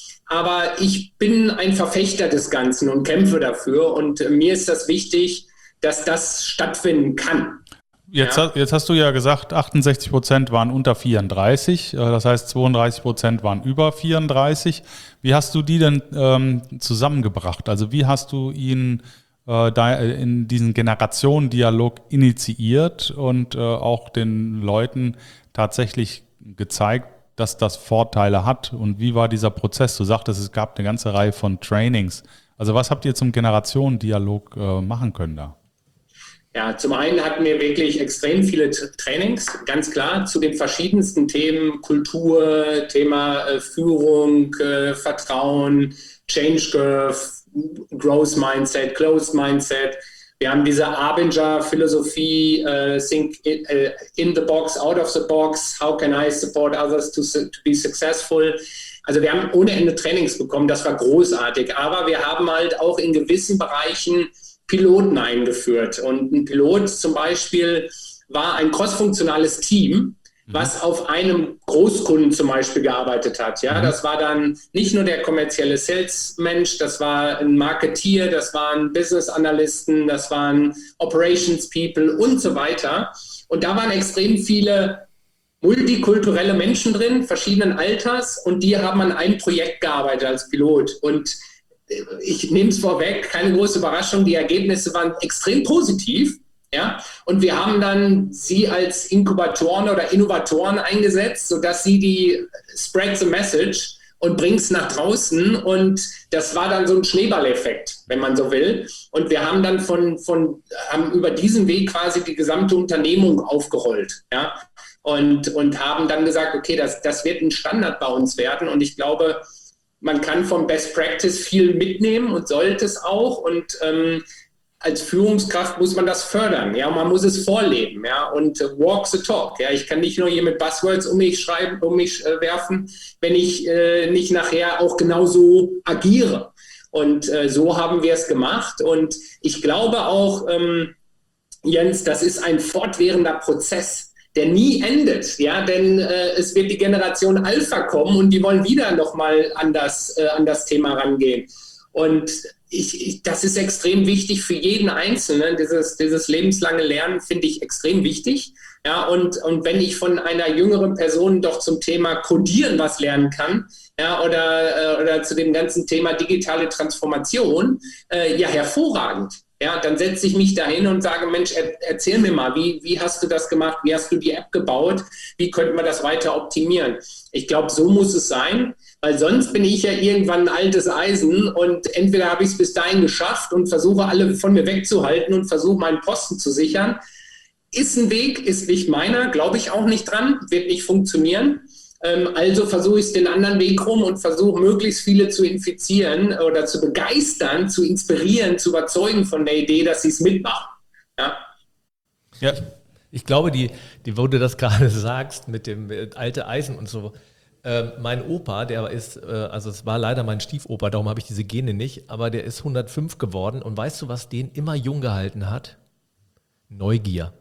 Aber ich bin ein Verfechter des Ganzen und kämpfe dafür und mir ist das wichtig, dass das stattfinden kann. Jetzt, Ja. jetzt hast du ja gesagt, achtundsechzig Prozent waren unter vierunddreißig, das heißt zweiunddreißig Prozent waren über vierunddreißig. Wie hast du die denn ähm, zusammengebracht? Also wie hast du ihnen äh, da in diesen Generationendialog initiiert und äh, auch den Leuten tatsächlich gezeigt, dass das Vorteile hat? Und wie war dieser Prozess? Du sagtest, es gab eine ganze Reihe von Trainings. Also was habt ihr zum Generationendialog äh, machen können da? Ja, zum einen hatten wir wirklich extrem viele Trainings, ganz klar, zu den verschiedensten Themen, Kultur, Thema äh, Führung, äh, Vertrauen, Change Curve, Growth Mindset, Closed Mindset. Wir haben diese Abinger-Philosophie, äh, think in, uh, in the box, out of the box, how can I support others to, to be successful? Also wir haben ohne Ende Trainings bekommen, das war großartig, aber wir haben halt auch in gewissen Bereichen Piloten eingeführt. Und ein Pilot zum Beispiel war ein crossfunktionales Team, was auf einem Großkunden zum Beispiel gearbeitet hat. Ja, das war dann nicht nur der kommerzielle Sales-Mensch, das war ein Marketeer, das waren Business-Analysten, das waren Operations-People und so weiter. Und da waren extrem viele multikulturelle Menschen drin, verschiedenen Alters, und die haben an einem Projekt gearbeitet als Pilot. Und ich nehme es vorweg, keine große Überraschung, die Ergebnisse waren extrem positiv. Ja? Und wir haben dann sie als Inkubatoren oder Innovatoren eingesetzt, sodass sie die spread the message und bringt es nach draußen. Und das war dann so ein Schneeballeffekt, wenn man so will. Und wir haben dann von, von haben über diesen Weg quasi die gesamte Unternehmung aufgerollt. Ja? Und, und haben dann gesagt, okay, das, das wird ein Standard bei uns werden. Und ich glaube, man kann vom Best Practice viel mitnehmen und sollte es auch. Und ähm, als Führungskraft muss man das fördern. Ja, man muss es vorleben. Ja, und äh, walk the talk. Ja, ich kann nicht nur hier mit Buzzwords um mich schreiben, um mich äh, werfen, wenn ich äh, nicht nachher auch genauso agiere. Und äh, so haben wir es gemacht. Und ich glaube auch, ähm, Jens, das ist ein fortwährender Prozess, der nie endet, ja, denn äh, es wird die Generation Alpha kommen und die wollen wieder nochmal an das, äh, an das Thema rangehen. Und ich, ich, das ist extrem wichtig für jeden Einzelnen. Dieses, dieses lebenslange Lernen finde ich extrem wichtig. Ja, und, und wenn ich von einer jüngeren Person doch zum Thema Codieren was lernen kann, ja, oder, äh, oder zu dem ganzen Thema digitale Transformation, äh, ja, hervorragend. Ja, dann setze ich mich dahin und sage, Mensch, er, erzähl mir mal, wie, wie hast du das gemacht? Wie hast du die App gebaut? Wie könnten wir das weiter optimieren? Ich glaube, so muss es sein, weil sonst bin ich ja irgendwann ein altes Eisen und entweder habe ich es bis dahin geschafft und versuche, alle von mir wegzuhalten und versuche, meinen Posten zu sichern. Ist ein Weg, ist nicht meiner, glaube ich auch nicht dran, wird nicht funktionieren. Also versuche ich es den anderen Weg rum und versuche, möglichst viele zu infizieren oder zu begeistern, zu inspirieren, zu überzeugen von der Idee, dass sie es mitmachen. Ja, ja. Ich glaube, die, die, wo du das gerade sagst, mit dem äh, alte Eisen und so, äh, mein Opa, der ist, äh, also es war leider mein Stiefopa, darum habe ich diese Gene nicht, aber der ist hundertfünf geworden und weißt du, was den immer jung gehalten hat? Neugier.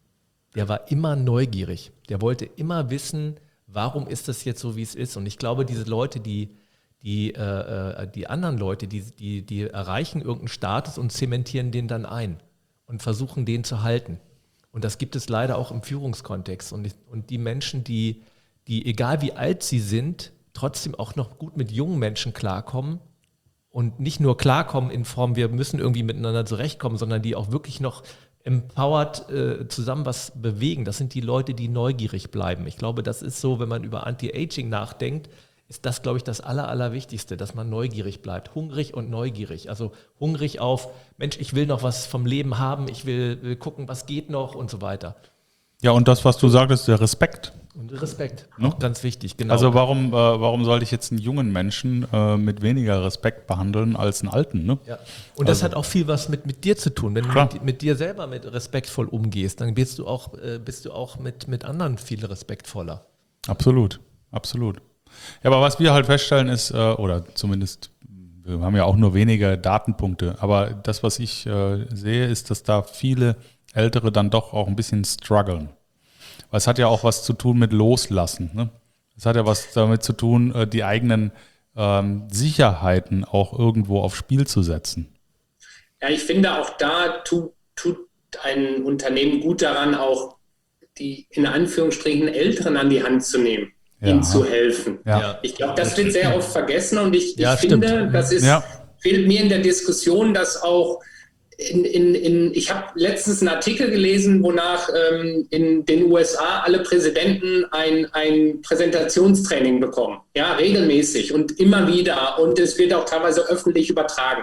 Der war immer neugierig. Der wollte immer wissen, warum ist das jetzt so, wie es ist? Und ich glaube, diese Leute, die, die, äh, die anderen Leute, die, die, die erreichen irgendeinen Status und zementieren den dann ein und versuchen, den zu halten. Und das gibt es leider auch im Führungskontext. Und, und die Menschen, die, die, egal wie alt sie sind, trotzdem auch noch gut mit jungen Menschen klarkommen und nicht nur klarkommen in Form, wir müssen irgendwie miteinander zurechtkommen, sondern die auch wirklich noch empowered äh, zusammen was bewegen. Das sind die Leute, die neugierig bleiben. Ich glaube, das ist so, wenn man über Anti-Aging nachdenkt, ist das, glaube ich, das Aller, Allerwichtigste, dass man neugierig bleibt. Hungrig und neugierig. Also hungrig auf, Mensch, ich will noch was vom Leben haben, ich will, will gucken, was geht noch und so weiter. Ja, und das, was du sagtest, der Respekt. Und Respekt, ne? Auch ganz wichtig, genau. Also warum, äh, warum sollte ich jetzt einen jungen Menschen äh, mit weniger Respekt behandeln als einen alten? Ne? Ja. Und das also, hat auch viel was mit, mit dir zu tun. Wenn klar. du mit, mit dir selber mit respektvoll umgehst, dann bist du auch, äh, bist du auch mit, mit anderen viel respektvoller. Absolut, absolut. Ja, aber was wir halt feststellen ist, äh, oder zumindest, wir haben ja auch nur wenige Datenpunkte, aber das, was ich äh, sehe, ist, dass da viele Ältere dann doch auch ein bisschen strugglen. Weil es hat ja auch was zu tun mit Loslassen. Ne? Es hat ja was damit zu tun, die eigenen ähm, Sicherheiten auch irgendwo aufs Spiel zu setzen. Ja, ich finde auch da tut, tut ein Unternehmen gut daran, auch die in Anführungsstrichen Älteren an die Hand zu nehmen, ja. ihnen zu helfen. Ja. Ich glaube, das wird sehr oft vergessen und ich, ich ja, finde, das ist, ja. fehlt mir in der Diskussion, dass auch In, in, in, ich habe letztens einen Artikel gelesen, wonach ähm, in den U S A alle Präsidenten ein, ein Präsentationstraining bekommen, ja, regelmäßig und immer wieder und es wird auch teilweise öffentlich übertragen.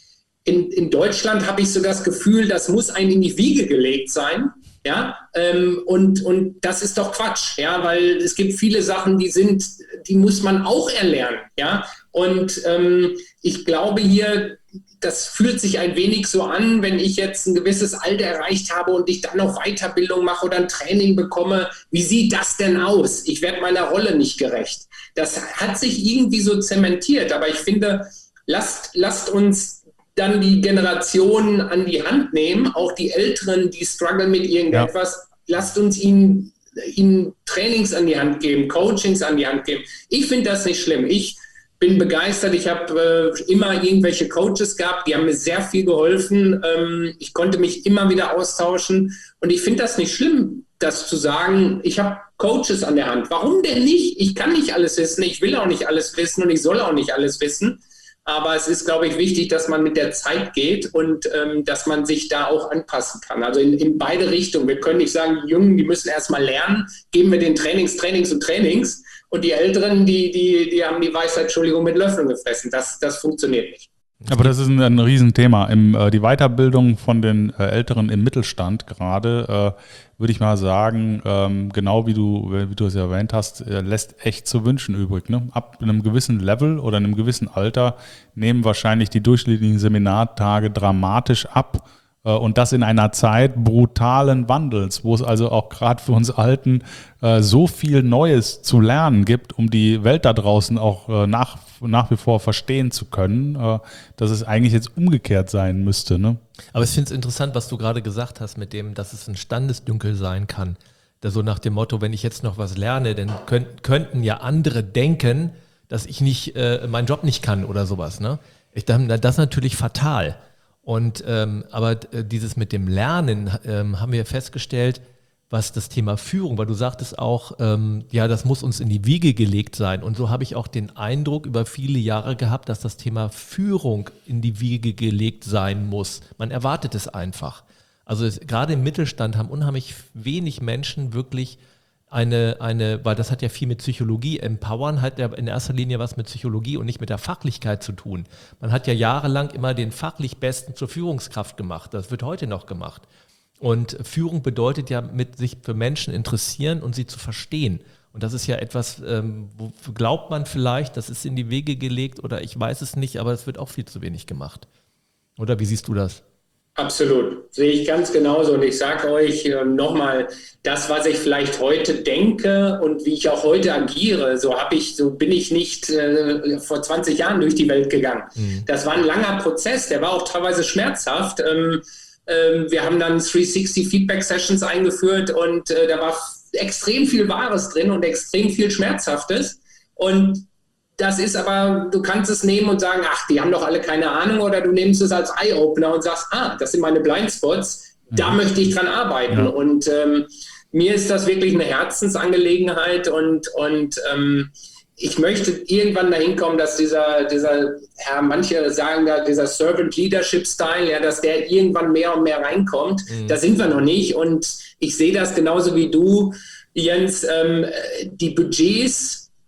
In, in Deutschland habe ich so das Gefühl, das muss einem in die Wiege gelegt sein, ja, ähm, und, und das ist doch Quatsch, ja, weil es gibt viele Sachen, die sind, die muss man auch erlernen, ja, und ähm, ich glaube hier, das fühlt sich ein wenig so an, wenn ich jetzt ein gewisses Alter erreicht habe und ich dann noch Weiterbildung mache oder ein Training bekomme. Wie sieht das denn aus? Ich werde meiner Rolle nicht gerecht. Das hat sich irgendwie so zementiert. Aber ich finde, lasst, lasst uns dann die Generationen an die Hand nehmen, auch die Älteren, die strugglen mit irgendetwas. Ja. Lasst uns ihnen, ihnen Trainings an die Hand geben, Coachings an die Hand geben. Ich finde das nicht schlimm. Ich bin begeistert. Ich habe äh, immer irgendwelche Coaches gehabt, die haben mir sehr viel geholfen. Ähm, ich konnte mich immer wieder austauschen und ich finde das nicht schlimm, das zu sagen, ich habe Coaches an der Hand. Warum denn nicht? Ich kann nicht alles wissen, ich will auch nicht alles wissen und ich soll auch nicht alles wissen. Aber es ist, glaube ich, wichtig, dass man mit der Zeit geht und ähm, dass man sich da auch anpassen kann. Also in, in beide Richtungen. Wir können nicht sagen, die Jungen, die müssen erstmal lernen, geben wir den Trainings, Trainings und Trainings. Und die Älteren, die, die, die haben die Weisheit, Entschuldigung, mit Löffeln gefressen. Das, das funktioniert nicht. Aber das ist ein, ein Riesenthema. Im, äh, die Weiterbildung von den äh, Älteren im Mittelstand gerade, äh, würde ich mal sagen, ähm, genau wie du, wie du es ja erwähnt hast, äh, lässt echt zu wünschen übrig. Ne? Ab einem gewissen Level oder einem gewissen Alter nehmen wahrscheinlich die durchschnittlichen Seminartage dramatisch ab. Und das in einer Zeit brutalen Wandels, wo es also auch gerade für uns Alten äh, so viel Neues zu lernen gibt, um die Welt da draußen auch äh, nach, nach wie vor verstehen zu können, äh, dass es eigentlich jetzt umgekehrt sein müsste. Ne? Aber ich finde es interessant, was du gerade gesagt hast mit dem, dass es ein Standesdünkel sein kann. Da so nach dem Motto, wenn ich jetzt noch was lerne, dann könnt, könnten ja andere denken, dass ich nicht äh, meinen Job nicht kann oder sowas. Ne? Ich, das ist natürlich fatal. Und ähm, aber äh, dieses mit dem Lernen ähm, haben wir festgestellt, was das Thema Führung, weil du sagtest auch, ähm, ja, das muss uns in die Wiege gelegt sein. Und so habe ich auch den Eindruck über viele Jahre gehabt, dass das Thema Führung in die Wiege gelegt sein muss. Man erwartet es einfach. Also es, gerade im Mittelstand haben unheimlich wenig Menschen wirklich eine, eine, weil das hat ja viel mit Psychologie, Empowern hat ja in erster Linie was mit Psychologie und nicht mit der Fachlichkeit zu tun. Man hat ja jahrelang immer den fachlich Besten zur Führungskraft gemacht. Das wird heute noch gemacht. Und Führung bedeutet ja, mit sich für Menschen interessieren und sie zu verstehen. Und das ist ja etwas, ähm, wo glaubt man vielleicht, das ist in die Wege gelegt oder ich weiß es nicht, aber es wird auch viel zu wenig gemacht. Oder wie siehst du das? Absolut, sehe ich ganz genauso. Und ich sage euch äh, nochmal, das, was ich vielleicht heute denke und wie ich auch heute agiere, so habe ich, so bin ich nicht äh, vor zwanzig Jahren durch die Welt gegangen. Mhm. Das war ein langer Prozess, der war auch teilweise schmerzhaft. Ähm, ähm, wir haben dann dreihundertsechzig Feedback Sessions eingeführt und äh, da war extrem viel Wahres drin und extrem viel Schmerzhaftes. Und das ist aber, du kannst es nehmen und sagen, ach, die haben doch alle keine Ahnung, oder du nimmst es als Eye-Opener und sagst, ah, das sind meine Blindspots, da mhm. möchte ich dran arbeiten. Ja. Und ähm, mir ist das wirklich eine Herzensangelegenheit und, und ähm, ich möchte irgendwann dahin kommen, dass dieser, dieser, ja, manche sagen da, dieser Servant Leadership Style, ja, dass der irgendwann mehr und mehr reinkommt. Mhm. Da sind wir noch nicht und ich sehe das genauso wie du, Jens, ähm, die Budgets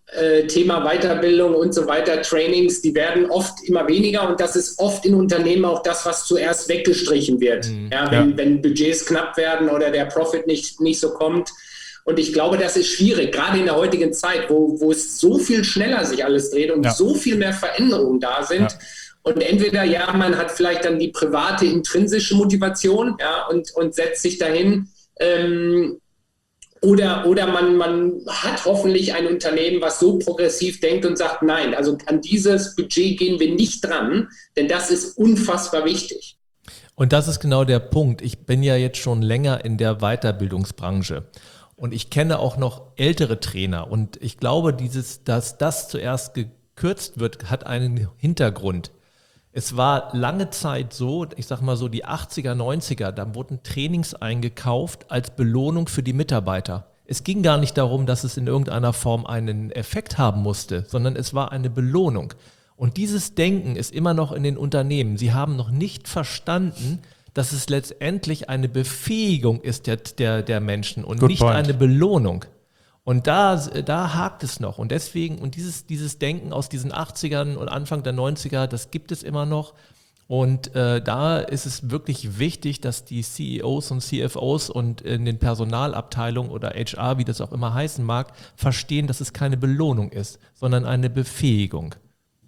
äh, Thema Weiterbildung und so weiter, Trainings, die werden oft immer weniger und das ist oft in Unternehmen auch das, was zuerst weggestrichen wird. Mhm. Ja, wenn, ja. wenn Budgets knapp werden oder der Profit nicht, nicht so kommt. Und ich glaube, das ist schwierig, gerade in der heutigen Zeit, wo, wo es so viel schneller sich alles dreht und ja. so viel mehr Veränderungen da sind. Ja. Und entweder, ja, man hat vielleicht dann die private, intrinsische Motivation, ja, und, und setzt sich dahin, ähm, oder, oder man, man hat hoffentlich ein Unternehmen, was so progressiv denkt und sagt, nein, also an dieses Budget gehen wir nicht dran, denn das ist unfassbar wichtig. Und das ist genau der Punkt. Ich bin ja jetzt schon länger in der Weiterbildungsbranche. Und ich kenne auch noch ältere Trainer und ich glaube, dieses, dass das zuerst gekürzt wird, hat einen Hintergrund. Es war lange Zeit so, ich sag mal so die achtziger, neunziger, da wurden Trainings eingekauft als Belohnung für die Mitarbeiter. Es ging gar nicht darum, dass es in irgendeiner Form einen Effekt haben musste, sondern es war eine Belohnung. Und dieses Denken ist immer noch in den Unternehmen. Sie haben noch nicht verstanden, dass es letztendlich eine Befähigung ist der, der, der Menschen und Good nicht point. Eine Belohnung. Und da, da hakt es noch. Und deswegen, und dieses, dieses Denken aus diesen achtzigern und Anfang der neunziger, das gibt es immer noch. Und äh, da ist es wirklich wichtig, dass die C E Os und C F Os und in den Personalabteilungen oder H R, wie das auch immer heißen mag, verstehen, dass es keine Belohnung ist, sondern eine Befähigung.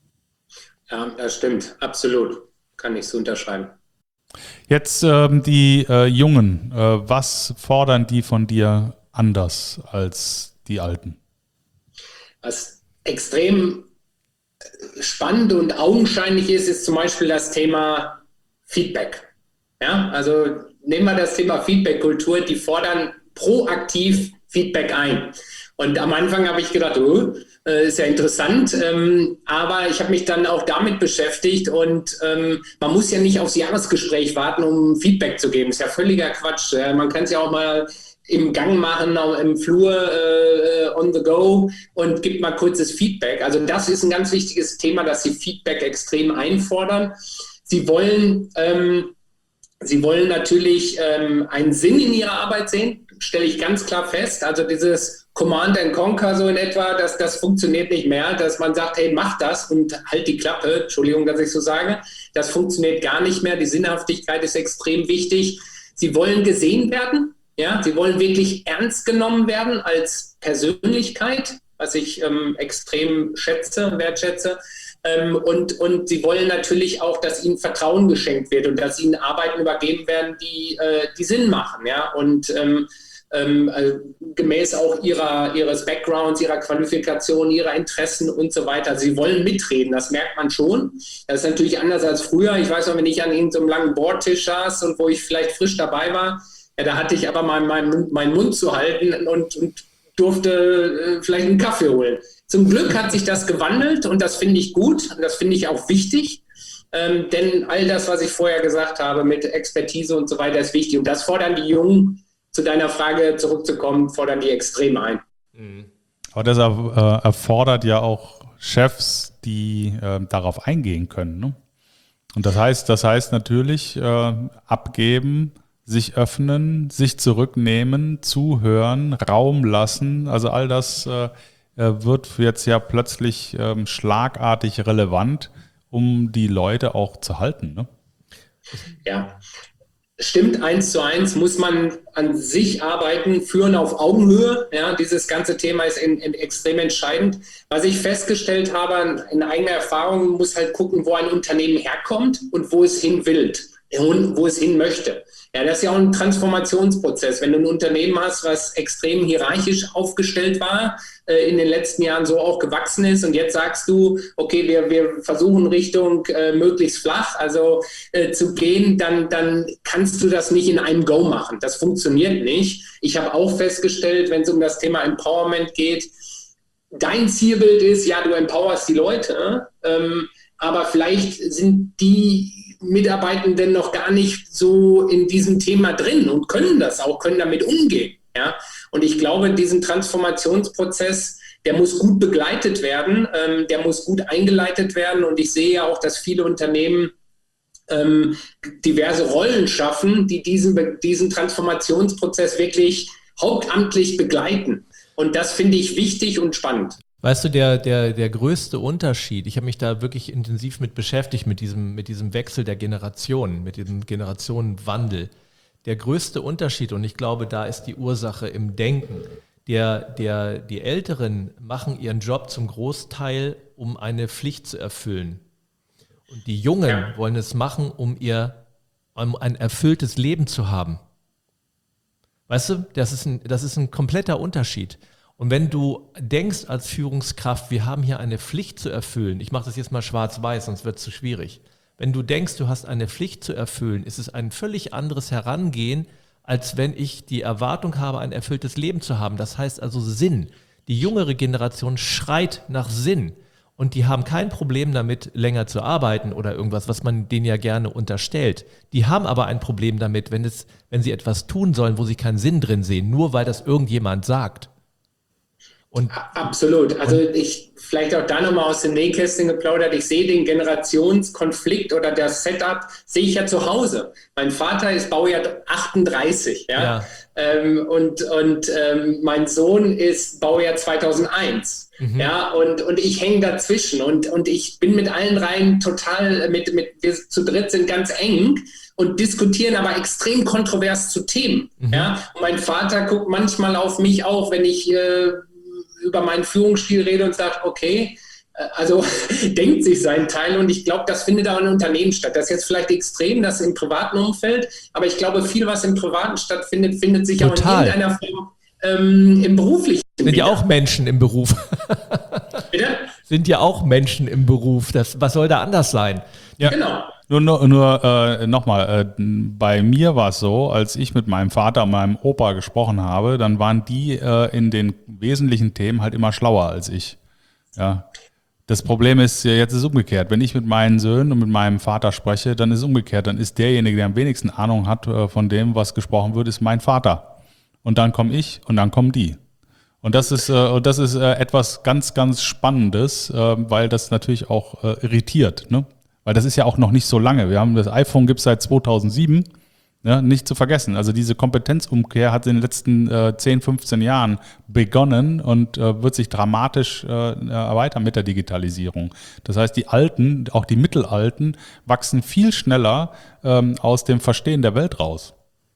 Ja, das stimmt. Absolut. Kann ich so unterschreiben. Jetzt ähm, die äh, Jungen, äh, was fordern die von dir anders als die Alten? Was extrem spannend und augenscheinlich ist, ist zum Beispiel das Thema Feedback. Ja, also nehmen wir das Thema Feedback-Kultur, die fordern proaktiv Feedback ein. Und am Anfang habe ich gedacht, oh, ist ja interessant, ähm, aber ich habe mich dann auch damit beschäftigt und ähm, man muss ja nicht aufs Jahresgespräch warten, um Feedback zu geben. Ist ja völliger Quatsch. Ja. Man kann es ja auch mal im Gang machen, im Flur, äh, on the go und gibt mal kurzes Feedback. Also das ist ein ganz wichtiges Thema, dass sie Feedback extrem einfordern. Sie wollen, ähm, sie wollen natürlich ähm, einen Sinn in ihrer Arbeit sehen, stelle ich ganz klar fest. Also dieses Command and Conquer so in etwa, dass das funktioniert nicht mehr, dass man sagt, hey, mach das und halt die Klappe, Entschuldigung, dass ich so sage, das funktioniert gar nicht mehr, die Sinnhaftigkeit ist extrem wichtig. Sie wollen gesehen werden, ja, sie wollen wirklich ernst genommen werden als Persönlichkeit, was ich ähm, extrem schätze, wertschätze. Ähm, und, und sie wollen natürlich auch, dass ihnen Vertrauen geschenkt wird und dass ihnen Arbeiten übergeben werden, die, äh, die Sinn machen, ja, und ähm, Ähm, äh, gemäß auch ihrer, ihres Backgrounds, ihrer Qualifikation, ihrer Interessen und so weiter. Sie wollen mitreden, das merkt man schon. Das ist natürlich anders als früher. Ich weiß noch, wenn ich an irgendeinem langen Boardtisch saß und wo ich vielleicht frisch dabei war, ja, da hatte ich aber mal meinen, meinen Mund zu halten und, und durfte äh, vielleicht einen Kaffee holen. Zum Glück hat sich das gewandelt und das finde ich gut und das finde ich auch wichtig. Ähm, denn all das, was ich vorher gesagt habe mit Expertise und so weiter, ist wichtig. Und das fordern die Jungen, zu deiner Frage zurückzukommen, fordern die extrem ein. Aber das äh, erfordert ja auch Chefs, die äh, darauf eingehen können. Ne? Und das heißt, das heißt natürlich äh, abgeben, sich öffnen, sich zurücknehmen, zuhören, Raum lassen. Also all das äh, wird jetzt ja plötzlich äh, schlagartig relevant, um die Leute auch zu halten. Ne? Ja. Stimmt, eins zu eins muss man an sich arbeiten, führen auf Augenhöhe. Ja, dieses ganze Thema ist in, in extrem entscheidend. Was ich festgestellt habe in eigener Erfahrung, muss halt gucken, wo ein Unternehmen herkommt und wo es hin will und wo es hin möchte. Ja, das ist ja auch ein Transformationsprozess. Wenn du ein Unternehmen hast, was extrem hierarchisch aufgestellt war, äh, in den letzten Jahren so auch gewachsen ist und jetzt sagst du, okay, wir, wir versuchen Richtung äh, möglichst flach, also äh, zu gehen, dann, dann kannst du das nicht in einem Go machen. Das funktioniert nicht. Ich habe auch festgestellt, wenn es um das Thema Empowerment geht, dein Zielbild ist, ja, du empowerst die Leute, ähm, aber vielleicht sind die Mitarbeitenden noch gar nicht so in diesem Thema drin und können das auch, können damit umgehen. Ja? Und ich glaube, diesen Transformationsprozess, der muss gut begleitet werden, ähm, der muss gut eingeleitet werden. Und ich sehe ja auch, dass viele Unternehmen ähm, diverse Rollen schaffen, die diesen, diesen Transformationsprozess wirklich hauptamtlich begleiten. Und das finde ich wichtig und spannend. Weißt du, der, der, der größte Unterschied, ich habe mich da wirklich intensiv mit beschäftigt, mit diesem, mit diesem Wechsel der Generationen, mit diesem Generationenwandel. Der größte Unterschied, und ich glaube, da ist die Ursache im Denken, der, der, die Älteren machen ihren Job zum Großteil, um eine Pflicht zu erfüllen. Und die Jungen ja. wollen es machen, um, ihr, um ein erfülltes Leben zu haben. Weißt du, das ist ein, das ist ein kompletter Unterschied. Und wenn du denkst als Führungskraft, wir haben hier eine Pflicht zu erfüllen, ich mache das jetzt mal schwarz-weiß, sonst wird es zu schwierig. Wenn du denkst, du hast eine Pflicht zu erfüllen, ist es ein völlig anderes Herangehen, als wenn ich die Erwartung habe, ein erfülltes Leben zu haben. Das heißt also Sinn. Die jüngere Generation schreit nach Sinn und die haben kein Problem damit, länger zu arbeiten oder irgendwas, was man denen ja gerne unterstellt. Die haben aber ein Problem damit, wenn, es, wenn sie etwas tun sollen, wo sie keinen Sinn drin sehen, nur weil das irgendjemand sagt. Und, Absolut. Also ich vielleicht auch da nochmal aus dem Nähkästchen geplaudert. Ich sehe den Generationskonflikt oder das Setup, sehe ich ja zu Hause. Mein Vater ist Baujahr achtunddreißig, ja. ja. Ähm, und und ähm, mein Sohn ist Baujahr zweitausendeins. Mhm. Ja, und, und ich hänge dazwischen und, und ich bin mit allen dreien total, mit, mit, wir zu dritt sind ganz eng und diskutieren aber extrem kontrovers zu Themen. Mhm. Ja, und mein Vater guckt manchmal auf mich auch, wenn ich äh, über meinen Führungsstil rede und sagt, okay, also denkt sich sein Teil und ich glaube, das findet auch in Unternehmen statt. Das ist jetzt vielleicht extrem, das im privaten Umfeld, aber ich glaube, viel, was im Privaten stattfindet, findet sich Total. auch in irgendeiner Form ähm, im Beruflichen. Sind ja auch Menschen im Beruf. Bitte? Sind ja auch Menschen im Beruf. Das, was soll da anders sein? Ja. Genau. Nur, nur, nur äh, nochmal, äh, bei mir war es so, als ich mit meinem Vater und meinem Opa gesprochen habe, dann waren die äh, in den wesentlichen Themen halt immer schlauer als ich. Ja. Das Problem ist, jetzt ist es umgekehrt. Wenn ich mit meinen Söhnen und mit meinem Vater spreche, dann ist es umgekehrt. Dann ist derjenige, der am wenigsten Ahnung hat äh, von dem, was gesprochen wird, ist mein Vater. Und dann komme ich und dann kommen die. Und das ist, äh, das ist äh, etwas ganz, ganz Spannendes, äh, weil das natürlich auch äh, irritiert, ne? Weil das ist ja auch noch nicht so lange. Wir haben das iPhone gibt es seit zweitausendsieben, ja, nicht zu vergessen. Also diese Kompetenzumkehr hat in den letzten äh, zehn, fünfzehn Jahren begonnen und äh, wird sich dramatisch äh, erweitern mit der Digitalisierung. Das heißt, die Alten, auch die Mittelalten, wachsen viel schneller ähm, aus dem Verstehen der Welt raus.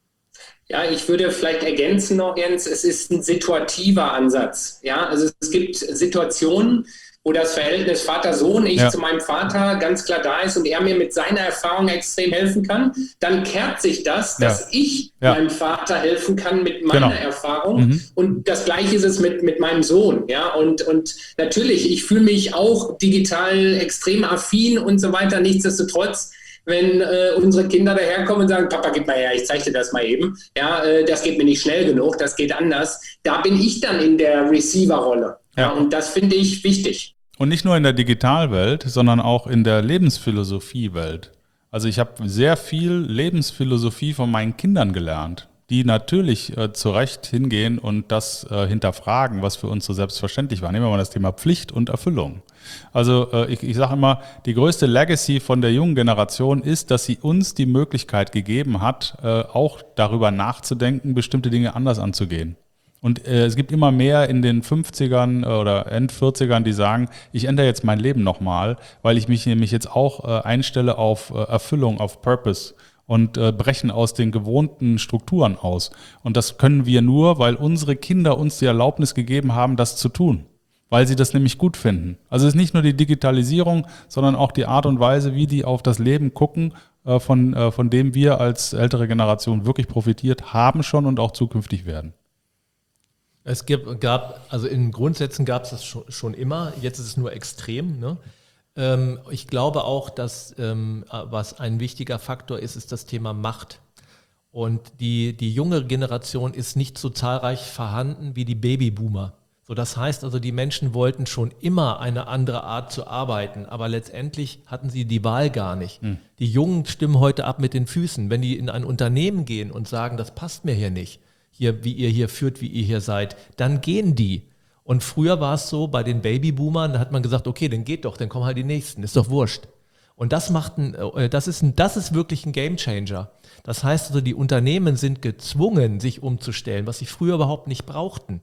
Ja, ich würde vielleicht ergänzen noch, Jens, es ist ein situativer Ansatz. Ja, also es gibt Situationen, wo das Verhältnis Vater-Sohn, ich ja. zu meinem Vater ganz klar da ist und er mir mit seiner Erfahrung extrem helfen kann, dann kehrt sich das, dass ja. ich ja. meinem Vater helfen kann mit meiner genau. Erfahrung mhm. und das Gleiche ist es mit, mit meinem Sohn, ja, und, und natürlich, ich fühle mich auch digital extrem affin und so weiter, nichtsdestotrotz, wenn äh, unsere Kinder daherkommen und sagen, Papa, gib mal her, ich zeige dir das mal eben, ja, äh, das geht mir nicht schnell genug, das geht anders, da bin ich dann in der Receiver-Rolle. Ja. Ja, und das finde ich wichtig. Und nicht nur in der Digitalwelt, sondern auch in der Lebensphilosophie-Welt. Also ich habe sehr viel Lebensphilosophie von meinen Kindern gelernt, die natürlich äh, zu Recht hingehen und das äh, hinterfragen, was für uns so selbstverständlich war. Nehmen wir mal das Thema Pflicht und Erfüllung. Also äh, ich, ich sage immer, die größte Legacy von der jungen Generation ist, dass sie uns die Möglichkeit gegeben hat, äh, auch darüber nachzudenken, bestimmte Dinge anders anzugehen. Und äh, es gibt immer mehr in den fünfzigern äh, oder End-vierzigern, die sagen, ich ändere jetzt mein Leben nochmal, weil ich mich nämlich jetzt auch äh, einstelle auf äh, Erfüllung, auf Purpose und äh, brechen aus den gewohnten Strukturen aus. Und das können wir nur, weil unsere Kinder uns die Erlaubnis gegeben haben, das zu tun, weil sie das nämlich gut finden. Also es ist nicht nur die Digitalisierung, sondern auch die Art und Weise, wie die auf das Leben gucken, äh, von, äh, von dem wir als ältere Generation wirklich profitiert haben schon und auch zukünftig werden. Es gab, also in Grundsätzen gab es das schon, schon immer, jetzt ist es nur extrem. Ne? Ähm, ich glaube auch, dass ähm, was ein wichtiger Faktor ist, ist das Thema Macht. Und die, die junge Generation ist nicht so zahlreich vorhanden wie die Babyboomer. So, das heißt also, die Menschen wollten schon immer eine andere Art zu arbeiten, aber letztendlich hatten sie die Wahl gar nicht. Hm. Die Jungen stimmen heute ab mit den Füßen. Wenn die in ein Unternehmen gehen und sagen, das passt mir hier nicht, hier, wie ihr hier führt, wie ihr hier seid, dann gehen die. Und früher war es so, bei den Babyboomern, da hat man gesagt, okay, dann geht doch, dann kommen halt die Nächsten, ist doch wurscht. Und das macht ein, das ist ein, das ist wirklich ein Gamechanger. Das heißt also, die Unternehmen sind gezwungen, sich umzustellen, was sie früher überhaupt nicht brauchten.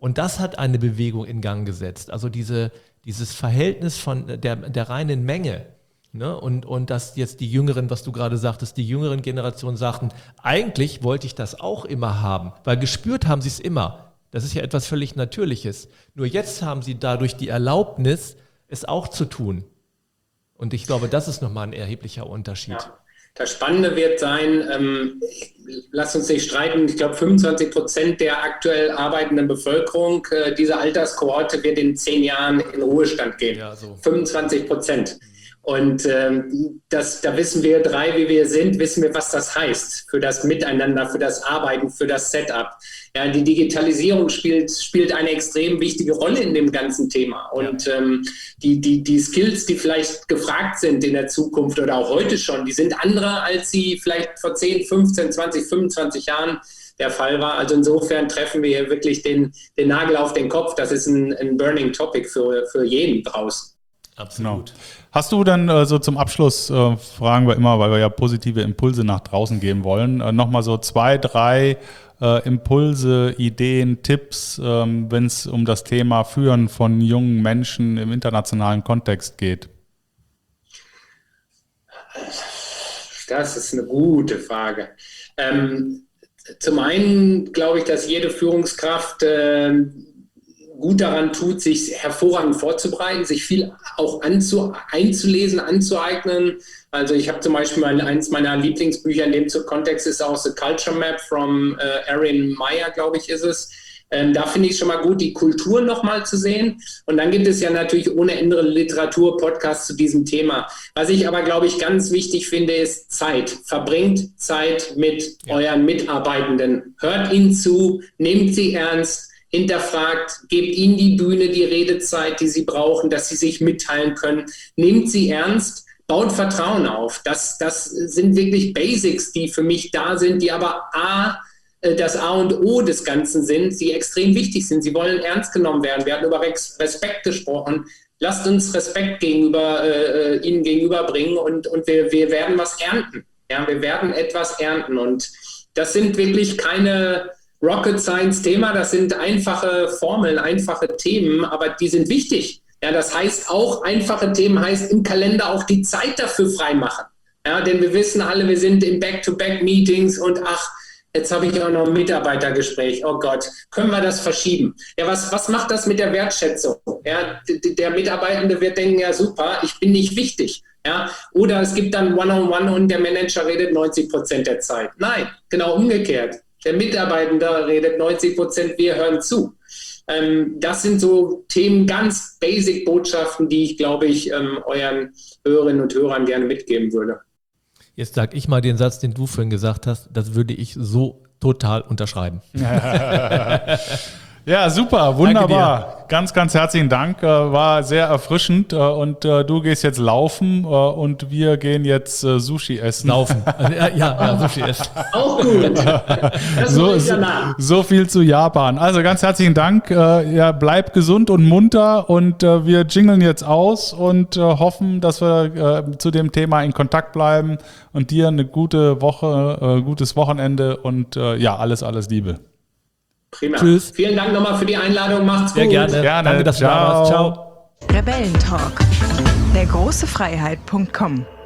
Und das hat eine Bewegung in Gang gesetzt. Also diese, dieses Verhältnis von der, der reinen Menge. Ne? Und, und dass jetzt die Jüngeren, was du gerade sagtest, die jüngeren Generationen sagten, eigentlich wollte ich das auch immer haben, weil gespürt haben sie es immer. Das ist ja etwas völlig Natürliches. Nur jetzt haben sie dadurch die Erlaubnis, es auch zu tun. Und ich glaube, das ist nochmal ein erheblicher Unterschied. Ja. Das Spannende wird sein, ähm, lass uns nicht streiten, ich glaube fünfundzwanzig Prozent der aktuell arbeitenden Bevölkerung, äh, diese Alterskohorte wird in zehn Jahren in Ruhestand gehen. Ja, so. fünfundzwanzig Prozent. Und ähm, das, da wissen wir drei, wie wir sind, wissen wir, was das heißt für das Miteinander, für das Arbeiten, für das Setup. Ja, die Digitalisierung spielt, spielt eine extrem wichtige Rolle in dem ganzen Thema. Und ja. ähm, die, die, die Skills, die vielleicht gefragt sind in der Zukunft oder auch heute schon, die sind andere, als sie vielleicht vor zehn, fünfzehn, zwanzig, fünfundzwanzig Jahren der Fall war. Also insofern treffen wir hier wirklich den, den Nagel auf den Kopf. Das ist ein, ein burning Topic für, für jeden draußen. Absolut. Genau. Hast du dann äh, so zum Abschluss, äh, fragen wir immer, weil wir ja positive Impulse nach draußen geben wollen, äh, nochmal so zwei, drei äh, Impulse, Ideen, Tipps, ähm, wenn es um das Thema Führen von jungen Menschen im internationalen Kontext geht? Das ist eine gute Frage. Ähm, zum einen glaube ich, dass jede Führungskraft äh, gut daran tut, sich hervorragend vorzubereiten, sich viel auch anzu, einzulesen, anzueignen. Also ich habe zum Beispiel mein, eins meiner Lieblingsbücher in dem Kontext ist auch The Culture Map from äh, Erin Meyer, glaube ich, ist es. Ähm, da finde ich schon mal gut, die Kultur nochmal zu sehen. Und dann gibt es ja natürlich ohne Ende Literatur, Podcasts zu diesem Thema. Was ich aber, glaube ich, ganz wichtig finde, ist Zeit. Verbringt Zeit mit ja. euren Mitarbeitenden. Hört ihnen zu, nehmt sie ernst, hinterfragt, gebt ihnen die Bühne, die Redezeit, die sie brauchen, dass sie sich mitteilen können. Nehmt sie ernst, baut Vertrauen auf. Das, das sind wirklich Basics, die für mich da sind, die aber A, das A und O des Ganzen sind, die extrem wichtig sind. Sie wollen ernst genommen werden. Wir hatten über Respekt gesprochen. Lasst uns Respekt gegenüber äh, ihnen gegenüberbringen und, und wir, wir werden was ernten. Ja, wir werden etwas ernten. Und das sind wirklich keine Rocket Science Thema, das sind einfache Formeln, einfache Themen, aber die sind wichtig. Ja, das heißt auch, einfache Themen heißt im Kalender auch die Zeit dafür freimachen. Ja, denn wir wissen alle, wir sind in Back-to-Back-Meetings und ach, jetzt habe ich auch noch ein Mitarbeitergespräch. Oh Gott, können wir das verschieben? Ja, was, was macht das mit der Wertschätzung? Ja, der Mitarbeitende wird denken, ja super, ich bin nicht wichtig. Ja, oder es gibt dann One-on-One und der Manager redet neunzig Prozent der Zeit. Nein, genau umgekehrt. Der Mitarbeitende redet neunzig Prozent, wir hören zu. Ähm, das sind so Themen, ganz Basic-Botschaften, die ich, glaube ich, ähm, euren Hörerinnen und Hörern gerne mitgeben würde. Jetzt sag ich mal den Satz, den du vorhin gesagt hast, das würde ich so total unterschreiben. Ja, super, wunderbar. Ganz, ganz herzlichen Dank. War sehr erfrischend. Und du gehst jetzt laufen und wir gehen jetzt Sushi essen. Laufen. Ja, ja, Sushi essen. Auch gut. Das so, so, so viel zu Japan. Also ganz herzlichen Dank. Ja, bleib gesund und munter und wir jingeln jetzt aus und hoffen, dass wir zu dem Thema in Kontakt bleiben und dir eine gute Woche, gutes Wochenende und ja, alles, alles Liebe. Prima. Tschüss. Vielen Dank nochmal für die Einladung. Macht's gut. Ja, gerne. gerne. Danke, dass du da warst. Ciao. Rebellentalk. Der große Freiheit Punkt com